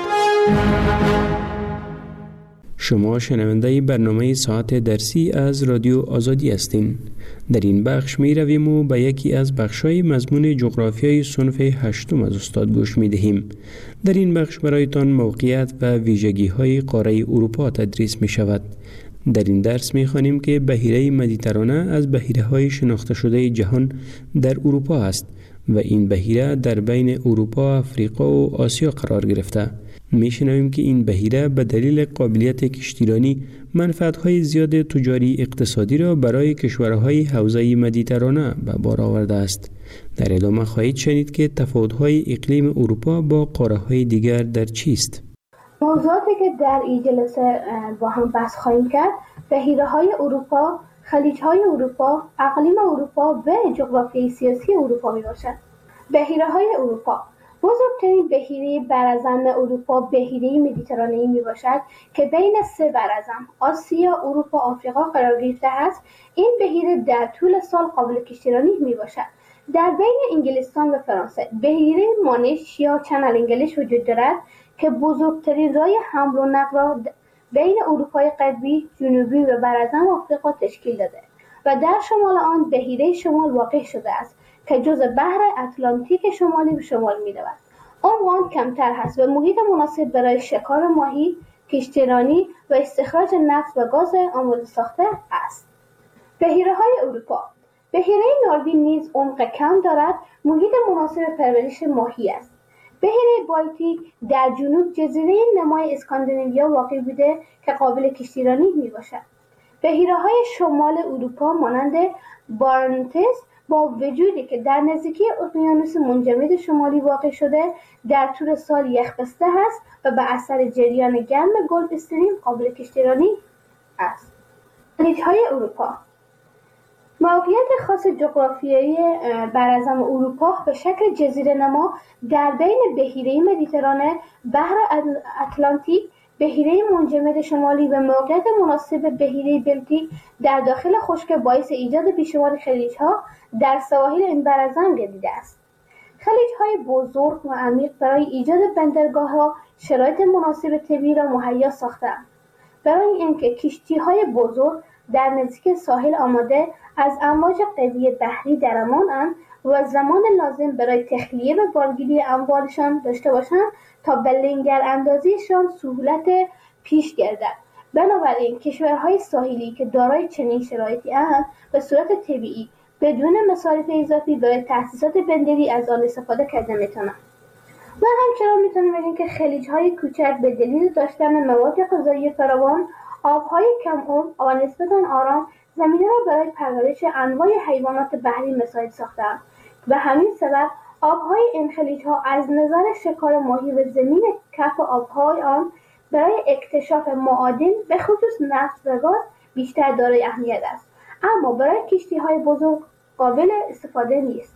شما شنونده برنامه ساعت درسی از رادیو آزادی هستین. در این بخش می رویم و به یکی از بخش‌های مضمون جغرافیای صنف 8 از استاد گوش می دهیم. در این بخش برایتان موقعیت و ویژگی‌های قاره اروپا تدریس می شود. در این درس می خوانیم که بحیره مدیترانه از بحیره‌های شناخته شده جهان در اروپا است و این بحیره در بین اروپا، افریقا و آسیا قرار گرفته. می شنویم که این بحیره به دلیل قابلیت کشتیرانی منفعت‌های زیاد تجاری اقتصادی را برای کشورهای حوزه مدیترانه به بار آورده است. در ادامه خواهید شنید که تفاوت‌های اقلیم اروپا با قاره‌های دیگر در چیست. موضوعاتی که در این جلسه با هم بحث خواهیم کرد بحیره‌های اروپا، خلیج‌های اروپا، اقلیم اروپا و جغرافیای سیاسی اروپا میباشد. بحیره‌های اروپا بزرگترین بحیره براعظم اروپا بحیره مدیترانه‌ای میباشد که بین سه براعظم آسیا، اروپا، آفریقا قرار گرفته است. این بحیره در طول سال قابل کشتیرانی میباشد. در بین انگلستان و فرانسه بحیره مانش یا چنل انگلیش وجود دارد که بزرگترین راه حمل و نقل را بین اروپای غربی، جنوبی و براعظم آفریقا تشکیل داده و در شمال آن بحیره شمال واقع شده است که جزء بحر اتلانتیک شمالی به شمال می رود. عمق آن کمتر هست و محیط مناسب برای شکار ماهی، کشتیرانی و استخراج نفت و گاز آماده ساخته است. بحیره‌های اروپا، بحیره ناروین نیز عمق کم دارد، محیط مناسب پرورش ماهی است. بحیره بالتیک در جنوب جزیره نمای اسکاندیناویا واقع بوده که قابل کشتیرانی می باشد. بحیره‌های شمال اروپا مانند بارنتس با وجودی که در نزدیکی اقیانوس منجمد شمالی واقع شده در طول سال یخبسته است و به اثر جریان گرم گلف استریم قابل کشتیرانی است. خلیج‌های اروپا، موقعیت خاص جغرافیایی براعظم اروپا به شکل جزیره نما در بین بحیره مدیترانه، بحر اتلانتیک، بحیره منجمد شمالی و موقعیت مناسب بحیره بلتیک در داخل خشک باعث ایجاد بیشمار خلیج‌ها در سواحل این براعظم گردیده است. خلیج‌های بزرگ و عمیق برای ایجاد بندرگاه‌ها شرایط مناسب طبیعی را مهیا ساخته‌اند. برای اینکه کشتی‌های بزرگ در نزدیک ساحل آماده از امواج قوی بحری در امان‌اند و زمان لازم برای تخلیه و بارگیری اموالشان داشته باشند تا به لنگر اندازیشان سهولت پیش گردد. بنابراین کشورهای ساحلی که دارای چنین شرایطی اند به صورت طبیعی بدون مصارف اضافی برای تأسیسات بندری از آن استفاده کرده میتونند. و همچنان میتونیم بگیم که خلیج‌های کوچک به دلیل داشتن مواد غذایی فراوان، آب‌های کم عمق و نسبتاً آرام زمینه را برای پرورش انواع حیوانات بحری مساعد ساختند و همین سبب آب‌های این خلیج‌ها از نظر شکار ماهی و زمین کف آب‌های آن برای اکتشاف معادن به خصوص نفت و گاز بیشتر دارای اهمیت است، اما برای کشتی‌های بزرگ قابل استفاده نیست.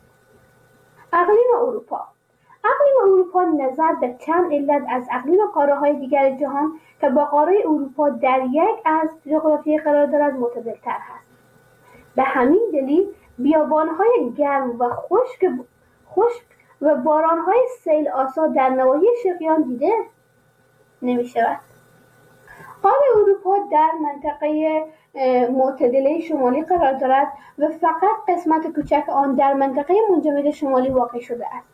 اقلیم اروپا نظر به چند علت از اقلیم قاره‌های دیگر جهان که با قاره اروپا در یک از جغرافیایی قرار دارد معتدل‌تر است. به همین دلیل بیابان‌های گرم و خشک و باران‌های سیل آسا در نواحی شرقی آن دیده نمی‌شود. قاره اروپا در منطقه معتدله شمالی قرار دارد و فقط قسمت کوچک آن در منطقه منجمد شمالی واقع شده است.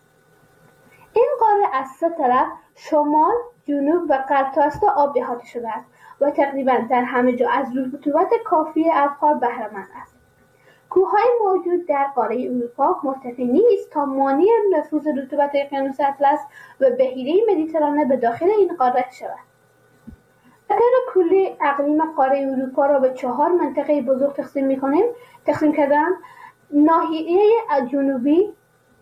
این قاره از سه طرف شمال، جنوب و غرب تا است آب احاطه شده است و تقریبا در همه جا از رطوبت کافی ابخار بهره مند است. کوههای موجود در قاره اروپا مرتفع نیست تا مانع نفوذ رطوبت اقیانوس اطلس و بحیره مدیترانه به داخل این قاره شود. به طور کلی اقلیم قاره اروپا را به 4 منطقه بزرگ تقسیم کردن: ناحیه جنوبی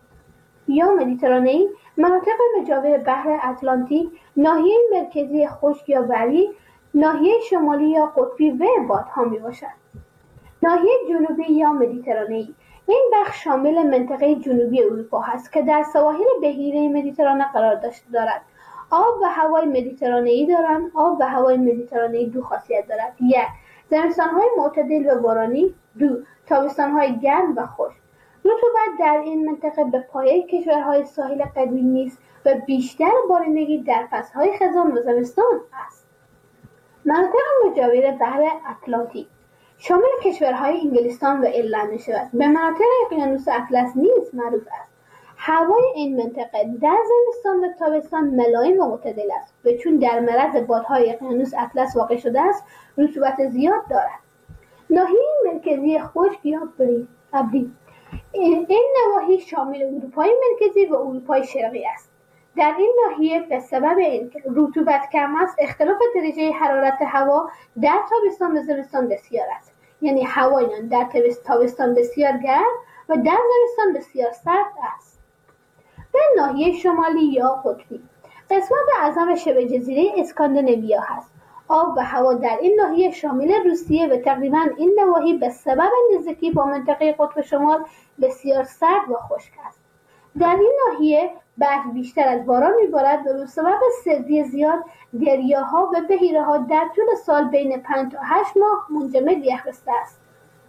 یا مدیترانه‌ای، مناطق مجاور بحر اتلانتیک، ناحیه مرکزی خشک یا بری، ناحیه شمالی یا قطبی و بادها میباشد. ناحیه جنوبی یا مدیترانه‌ای این بخش شامل منطقه جنوبی اروپا است که در سواحل بحیره مدیترانه قرار دارد. آب و هوای مدیترانه‌ای دارند. آب و هوای مدیترانه‌ای دو خاصیت دارد: 1. زمستان‌های معتدل و بارانی. 2. تابستان‌های گرم و خشک. رطوبت در این منطقه به پایه کشورهای ساحل قطبی نیست و بیشتر بارندگی در فصل‌های خزان و زمستان است. مناطق مجاور بحر اتلانتیک شامل کشورهای انگلستان و ایرلند می‌شود. به مناطق اقیانوس اطلس نیز معروف است. هوای این منطقه در زمستان و تابستان ملایم و معتدل است و چون در معرض بادهای اقیانوس اطلس واقع شده است، رطوبت زیاد دارد. ناحیه مرکزی خشک یا ابری این نواحی شامل اروپای مرکزی و اروپای شرقی است. در این ناحیه به سبب اینکه رطوبت کم است، اختلاف درجه حرارت هوا در تابستان و زمستان بسیار است. یعنی هوای در تابستان بسیار گرم و در زمستان بسیار سرد است. به ناحیه شمالی یا قطبی قسمت اعظم شبه جزیره اسکاندیناویا هست. آب و هوا در این ناحیه شامل روسیه و تقریبا این نواحی به سبب نزدیکی با منطقه قطب شمال بسیار سرد و خشک است. در این ناحیه برف بیشتر از باران میبارد و به سبب سردی زیاد دریاها و بحیره‌ها در طول سال بین 5 تا 8 ماه منجمد یخبسته است.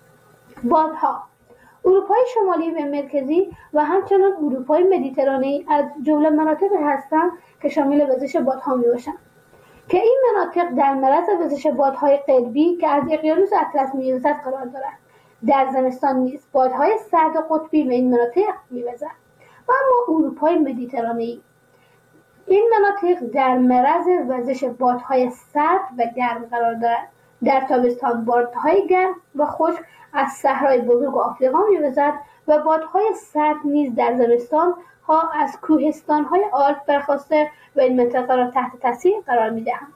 بادها اروپای شمالی و مرکزی و همچنین اروپای مدیترانه‌ای از جمله مناطق هستند که شامل وزش بادها میباشند که این مناطق در معرض وزش بادهای قطبی که از اقیانوس اطلس میوزد قرار دارند. در زمستان نیز بادهای سرد و قطبی به این مناطق میوزد. و اما اروپای مدیترانه‌ای این مناطق در معرض وزش بادهای سرد و گرم قرار دارد. در تابستان بادهای گرم و خشک از صحرای بزرگ آفریقا میوزد و بادهای سرد نیز در زمستان ها از کوهستان‌های آلپ برخاسته و این منطقه را تحت تاثیر قرار می‌دهند.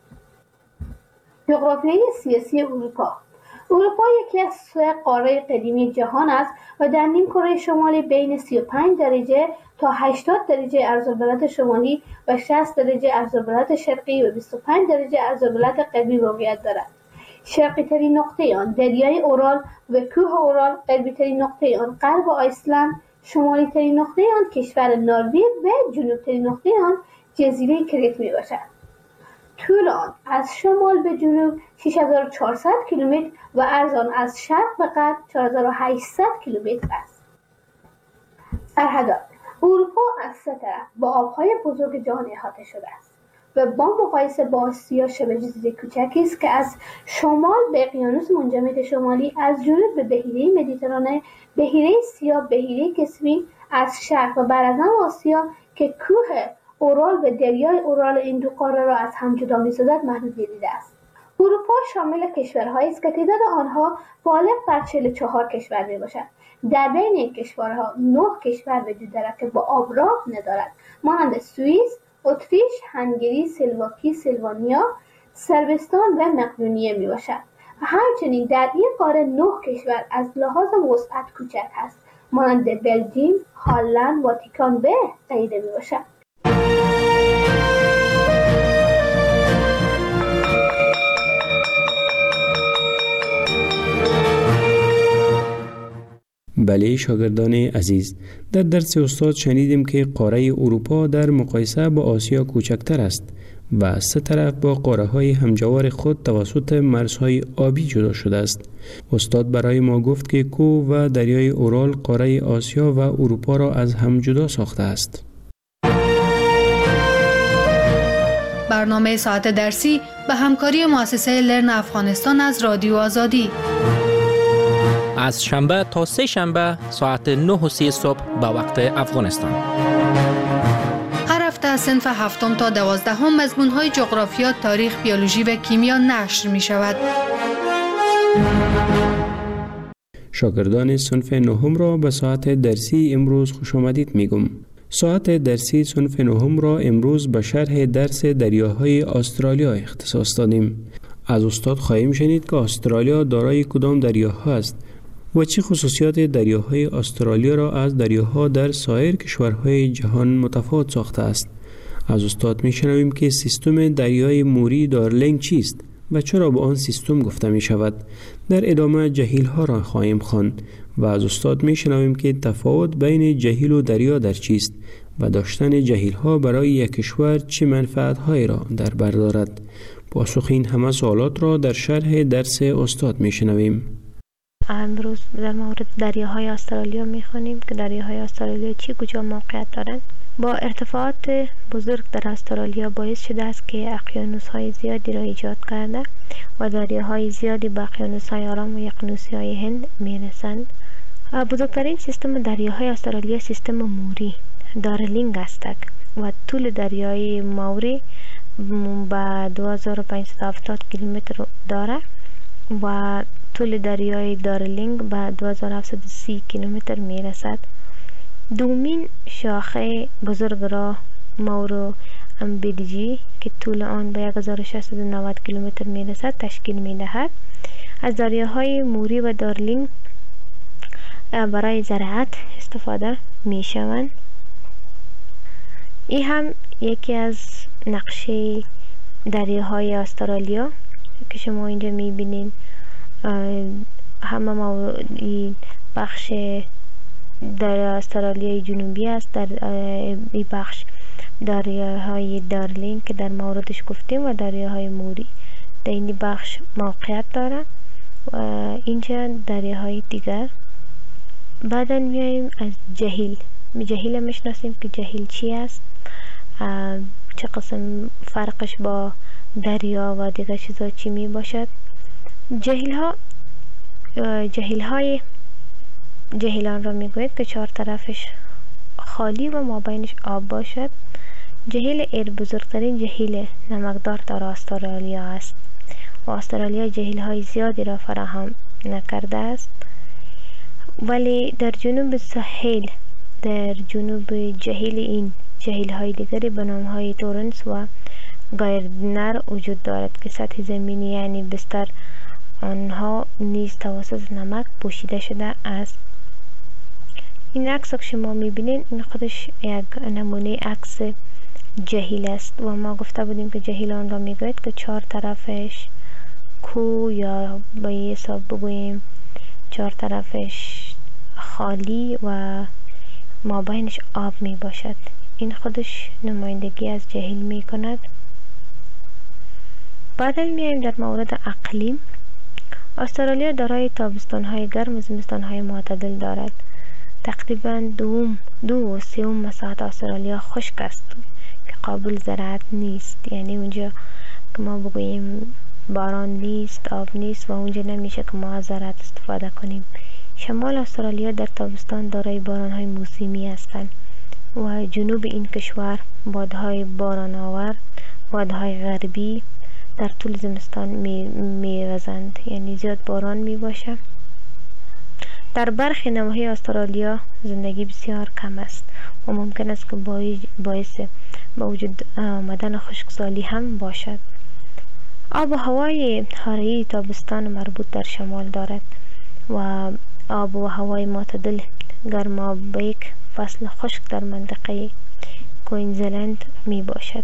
جغرافیای سیاسی اروپا یکی از 3 قاره قدیمی جهان است و در نیمکره شمالی بین 35 درجه تا 80 درجه عرض‌البلد شمالی و 60 درجه عرض‌البلد شرقی و 25 درجه عرض‌البلد غربی موقعیت دارد. شرقی ترین نقطه آن دریای اورال و کوه اورال، غربی ترین نقطه آن غرب آیسلند، شمالی ترین نقطه آن کشور نروژ و جنوب ترین نقطه آن جزیره کریت می باشد. طول آن از شمال به جنوب 6400 کیلومتر و عرض آن از شرق به غرب 4800 کیلومتر است. سرحدات اروپا از 3 طرف با آبهای بزرگ جهان احاطه شده است و با مقایسه با آسیا شبه جزیره کوچکی است که از شمال به اقیانوس منجمد شمالی، از جنوب به بحیره مدیترانه، بحیره سیاه، بحیره کسپی، از شرق و برازن آسیا که کوه اورال و دریای اورال این دو قاره را از هم جدا می‌سازد محدود گردیده است. اروپا شامل کشورهایی است که تعداد آنها بالغ بر 44 کشور میباشد. در بین این کشورها 9 کشور وجود دارد که با آب راه ندارد، مانند سوئیس، اتریش، هنگری، سلواکی، سلوانیا، صربستان و مقدونیه میباشد. و همچنین در این قاره 9 کشور از لحاظ وسعت کوچک است، مانند بلژیم، هلند، واتیکان و غیره میباشد. بله شاگردان عزیز، در درس استاد شنیدیم که قاره اروپا در مقایسه با آسیا کوچکتر است و سه طرف با قاره های همجوار خود توسط مرزهای آبی جدا شده است. استاد برای ما گفت که کوه و دریای اورال قاره آسیا و اروپا را از هم جدا ساخته است. برنامه ساعت درسی به همکاری مؤسسه لرن افغانستان از رادیو آزادی از شنبه تا سه شنبه ساعت 9:30 صبح به وقت افغانستان. هر هفته از صنف 7 تا 12 مضمون‌های جغرافیا، تاریخ، بیولوژی و کیمیا نشر می شود. شاگردان صنف 9 را به ساعت درسی امروز خوش آمدید میگم. ساعت درسی صنف 9 را امروز به شرح درس دریاهای استرالیا اختصاص دادیم. از استاد خواهیم شنید که استرالیا دارای کدام دریاها است و چه خصوصیات دریاهای استرالیا را از دریاها در سایر کشورهای جهان متفاوت ساخته است. از استاد میشنویم که سیستم دریای موری دارلینگ چیست و چرا به آن سیستم گفته می شود. در ادامه جهیل ها را خواهیم خواند و از استاد میشنویم که تفاوت بین جهیل و دریا در چیست و داشتن جهیل ها برای یک کشور چه منفعت هایی را در بر دارد. پاسخ این همه سوالات را در شرح درس استاد میشنویم. امروز در مورد دریاهای استرالیا میخوانیم که دریاهای استرالیا چی کجا موقعیت دارند. با ارتفاعات بزرگ در استرالیا باعث شده است که اقیانوس‌های زیادی را ایجاد کرده و دریاهای زیادی به اقیانوس‌های آرام و اقیانوس‌های هند میرسند. بزرگترین سیستم دریاهای استرالیا سیستم موری دارلینگ است و طول دریای موری به 2570 کیلومتر دارد و طول دریای دارلینگ به 2730 کیلومتر میرسد. دومین شاخه بزرگ را مورو امبیدجی که طول آن به 1690 کیلومتر میرسد تشکیل میدهد. از دریاهای موری و دارلینگ برای زراعت استفاده میشوند. این هم یکی از نقشه دریاهای استرالیا که شما اینجا میبینید. همه بخش در استرالیای جنوبی است. در این بخش دریاهای دارلینگ که در موردش گفتیم و دریاهای موری در این بخش موقعیت دارد و اینجا دریاهای دیگر. بعدا میاییم از جهیل میشناسیم که جهیل چی است، چه قسم فرقش با دریا و دیگر چیزا چی می باشد. جهیلان را میگوید که چهار طرفش خالی و مابینش آب باشد. جهیل ایر بزرگترین جهیل نمکدار در استرالیا است و استرالیا جهیل های زیادی را فراهم نکرده است، ولی در جنوب ساحل در جنوب جهیل این جهیل های دیگری به نام های تورنس و گایردنر وجود دارد که سطح زمینی یعنی بستر آنها نیز توسط نمک پوشیده شده است. این عکس که شما میبینید این خودش یک نمونه عکس جهیل است و ما گفته بودیم که جهیل آن را میگوید که چهار طرفش کوه یا با یه حساب بگوییم چهار طرفش خالی و مابینش آب می باشد. این خودش نمایندگی از جهیل می کند. بعد میایم در مورد اقلیم. استرالیا دارای تابستان‌های گرم و زمستان‌های معتدل دارد. تقریبا 2/3 مساحت استرالیا خشک است که قابل زراعت نیست، یعنی اونجا که ما بگوییم باران نیست، آب نیست و اونجا نمیشه که ما از زراعت استفاده کنیم. شمال استرالیا در تابستان دارای باران‌های موسمی هستند و جنوب این کشور بادهای باران آور، بادهای غربی در طول زمستان می‌وزند، یعنی زیاد باران میباشه. در برخی نواحی استرالیا زندگی بسیار کم است و ممکن است که باعث به وجود آمدن خشکسالی هم باشد. آب و هوای حاره تابستان مربوط در شمال دارد و آب و هوای معتدل گرمابیک فصل خشک در منطقه کوینزلند می باشد.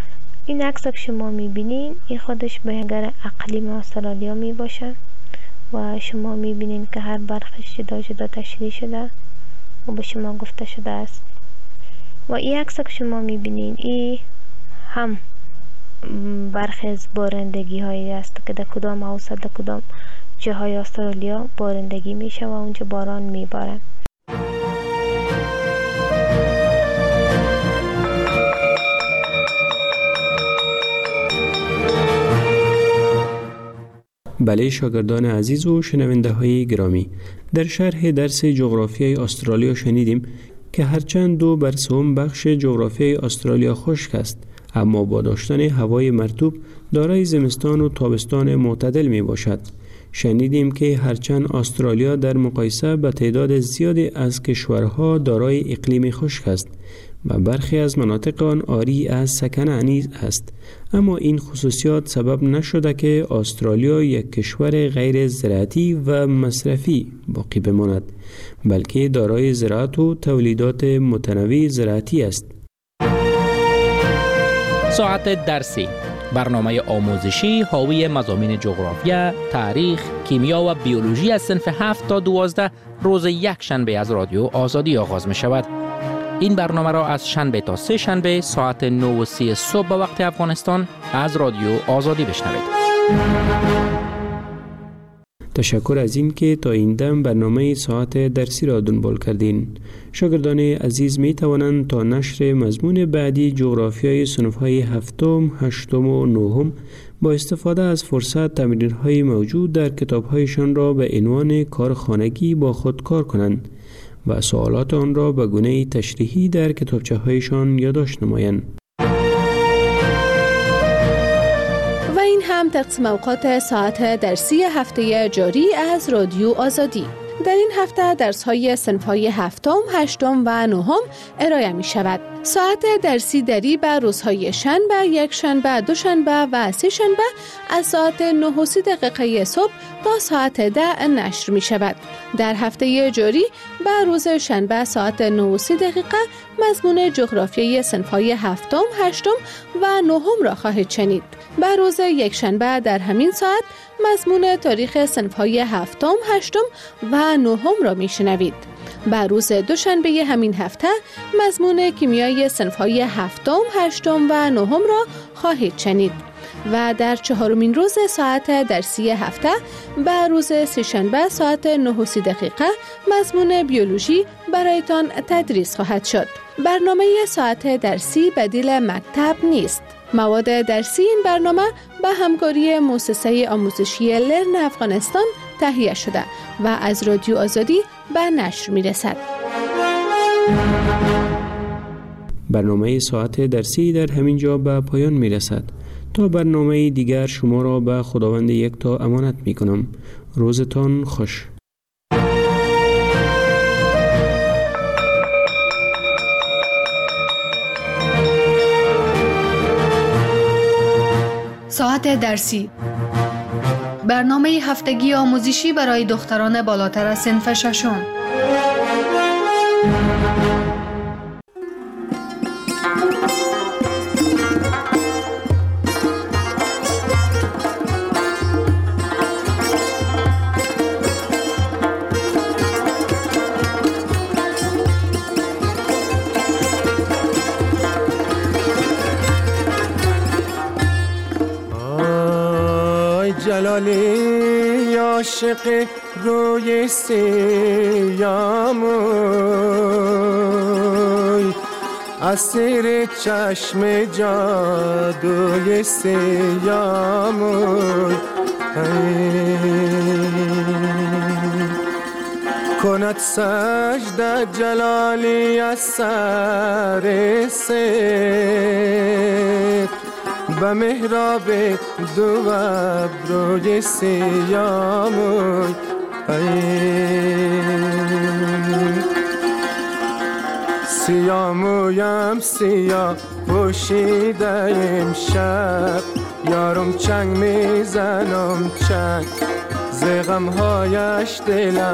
این عکس که شما می بینید این خودش بیانگر اقلیم استرالیا می باشد و شما میبینین که هر برخش جدا جدا تشریح شده و به شما گفته شده است. و این عکس که شما میبینین این هم برخی از بارندگی هایی است که در کدام اوسط در کدام جاهای استرالیا بارندگی میشه و اونجا باران میباره. بله شاگردان عزیز و شنونده های گرامی، در شرح درس جغرافیای استرالیا شنیدیم که هرچند 2/3 بخش جغرافیای استرالیا خشک است، اما با داشتن هوای مرطوب دارای زمستان و تابستان معتدل می باشد. شنیدیم که هرچند استرالیا در مقایسه به تعداد زیادی از کشورها دارای اقلیم خشک است و برخی از مناطق آن عاری از سکنه نیز است، اما این خصوصیات سبب نشده که استرالیا یک کشور غیر زراعتی و مصرفی باقی بماند، بلکه دارای زراعت و تولیدات متنوع زراعتی است. ساعت درسی، برنامه آموزشی حاوی مضامین جغرافیا، تاریخ، کیمیا و بیولوژی از صنف 7 تا 12 روز یک شنبه از رادیو آزادی آغاز می شود. این برنامه را از شنبه تا سه شنبه ساعت 9:30 صبح به وقت افغانستان از رادیو آزادی بشنوید. تشکر از این که تا این دم برنامه ساعت درسی را دنبال کردین. شاگردان عزیز می توانند تا نشر مضمون بعدی جغرافیای صنف‌های 7م، 8م و 9م با استفاده از فرصت تمرین‌های موجود در کتاب‌هایشان را به عنوان کار خانگی با خود کار کنند و سوالات آن را به گونه تشریحی در کتابچه‌هایشان یادداشت نمایند. و این هم تقسیم اوقات ساعت درسی هفته جاری از رادیو آزادی. در این هفته درس‌های صنف‌های 7م، 8م و 9م ارائه می شود. ساعت درسی دری به روزهای شنبه، یک شنبه، دوشنبه و سه شنبه از ساعت 9:30 صبح تا ساعت 10 نشر می شود. در هفته جاری به روز شنبه ساعت 9:30 مضمون جغرافیای صنف‌های 7م، 8م و 9م را خواهید شنید. به روز یک شنبه در همین ساعت مضمون تاریخ صنف‌های 7م، 8م و 9م را میشنوید. به روز دوشنبه همین هفته مضمون کیمیای صنف‌های 7م، 8م و 9م را خواهید شنید. و در چهارمین روز ساعت درسی هفته به روز سه‌شنبه ساعت 9:30 مضمون بیولوژی برایتان تدریس خواهد شد. برنامه ساعت درسی بدیل مکتب نیست. مواد درسی این برنامه به همکاری مؤسسه آموزشی لرن افغانستان تهیه شده و از رادیو آزادی به نشر می رسد. برنامه ساعت درسی در همین جا به پایان می رسد. تا برنامه دیگر شما را به خداوند یکتا امانت می کنم. روزتان خوش. ساعت درسی، برنامه هفتگی آموزشی برای دختران بالاتر از صنف ششم. جلالی عاشق روی سیاموی اسیر چشم جادوی سیاموی کند سجده جلالی از سر سر به محراب دو ابروی سیاموی سیامویم سیاه پوشیده امشب یارم چنگ میزنم چنگ ز غمهایش دلم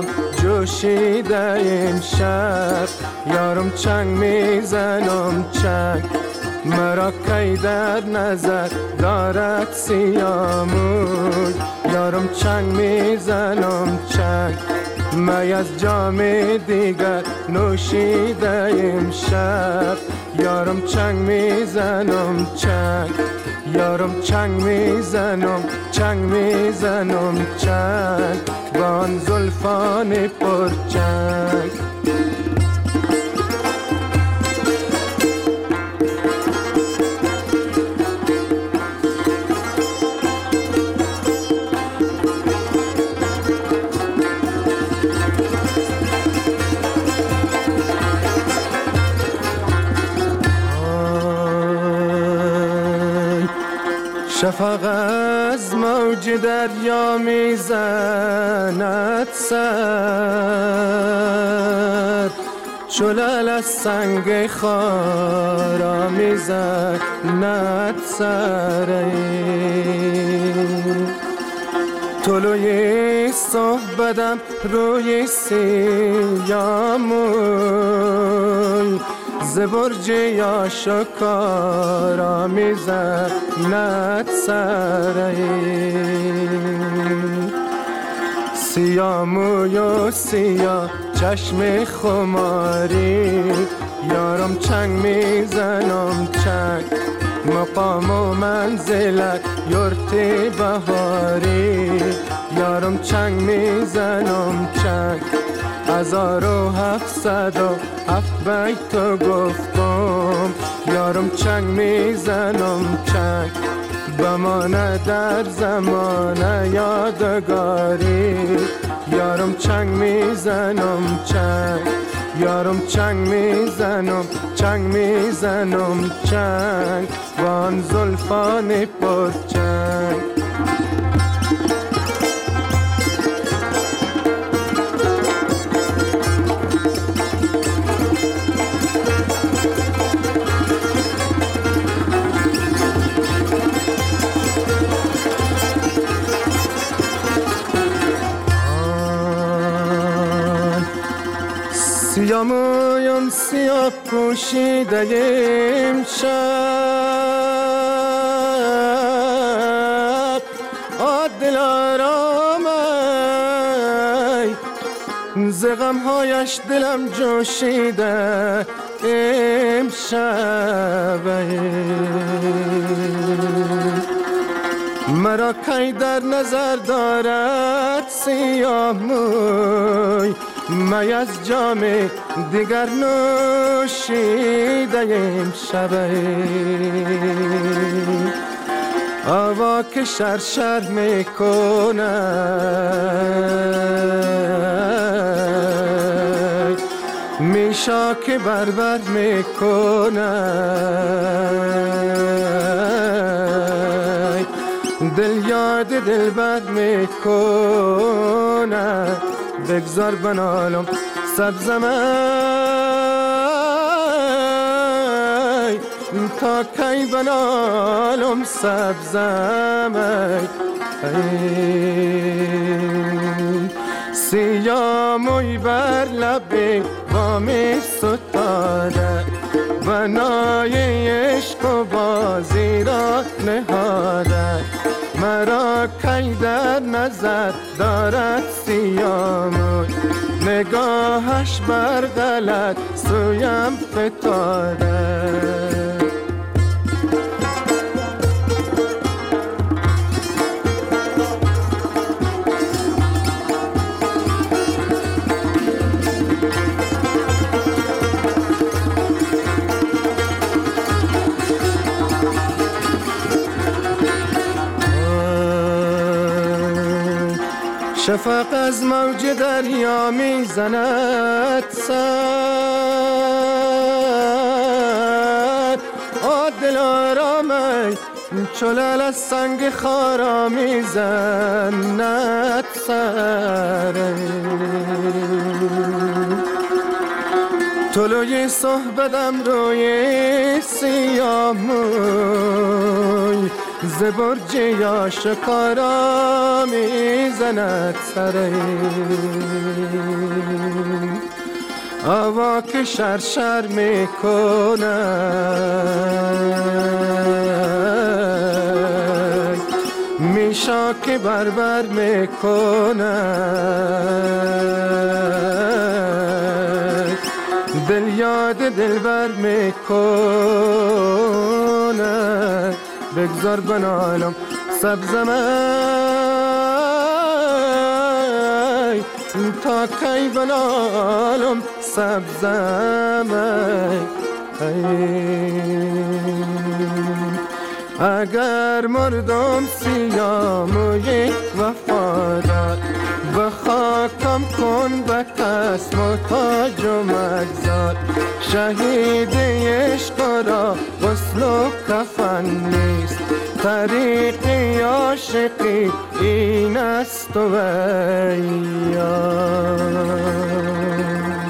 جوشیده امشب یارم چنگ میزنم چنگ مرا کی در نظر دارد سیاموی. یارم چنگ میزنم چنگ می از جام دیگر نوشیده امشب. یارم چنگ میزنم چنگ، یارم چنگ میزنم چنگ بان زلفان پرچنگ. شفق از موج دریا میزند سر، چلل از سنگ خارا میزند سر. طلوع صحبتم روی سیاموی، زبرج یا شکارا میزند سر. سیاموی و سیاه چشم خماری، یارم چنگ میزنم چنگ مقام و منزلت یورت بهاری. یارم چنگ میزنم چنگ 1707 بیت گفتم. یارم چنگ میزنم چنگ بمانه در زمان یادگاری. یارم چنگ میزنم چنگ، یارم چنگ میزنم چنگ وان زلفان پرچنگ. سیامویم سیاه پوشیده امشب، دلارام ز غمهایش دلم جوشیده امشب. مرا کی در نظر دارد سیاموی، می از جام دیگر نوشیده امشب. هوا که شرشر میکنه میشا که بربر میکنه، دل یاد دلبر میکنه. بگذار بنالم سبزمای تا کی بنالم سبزمای. سیاموی بر لب بامی ستاره، بنای عشق و بازی را نهاده. مرا کی در نظر دارد سیاموی، نگاهش بر غلط سویم فتاده. شفق از موج دریا میزند سر، دلارامی چلل از سنگ خارا میزند سر. طلوع صحبتم روی سیاموی، زبرج یا شکارا میزند سر. هوا که شرشر میکنه میشا که بربر میکنه دل یاد دلبر میکنه بگذار بنالم سبزم تا کی بنالم سبزم اگر مردم سیام و یک وفادار به خاکم کن به کس محتاج و مگذار شهید عشق را غسل و کفن نیست طریق عاشقی این است و یار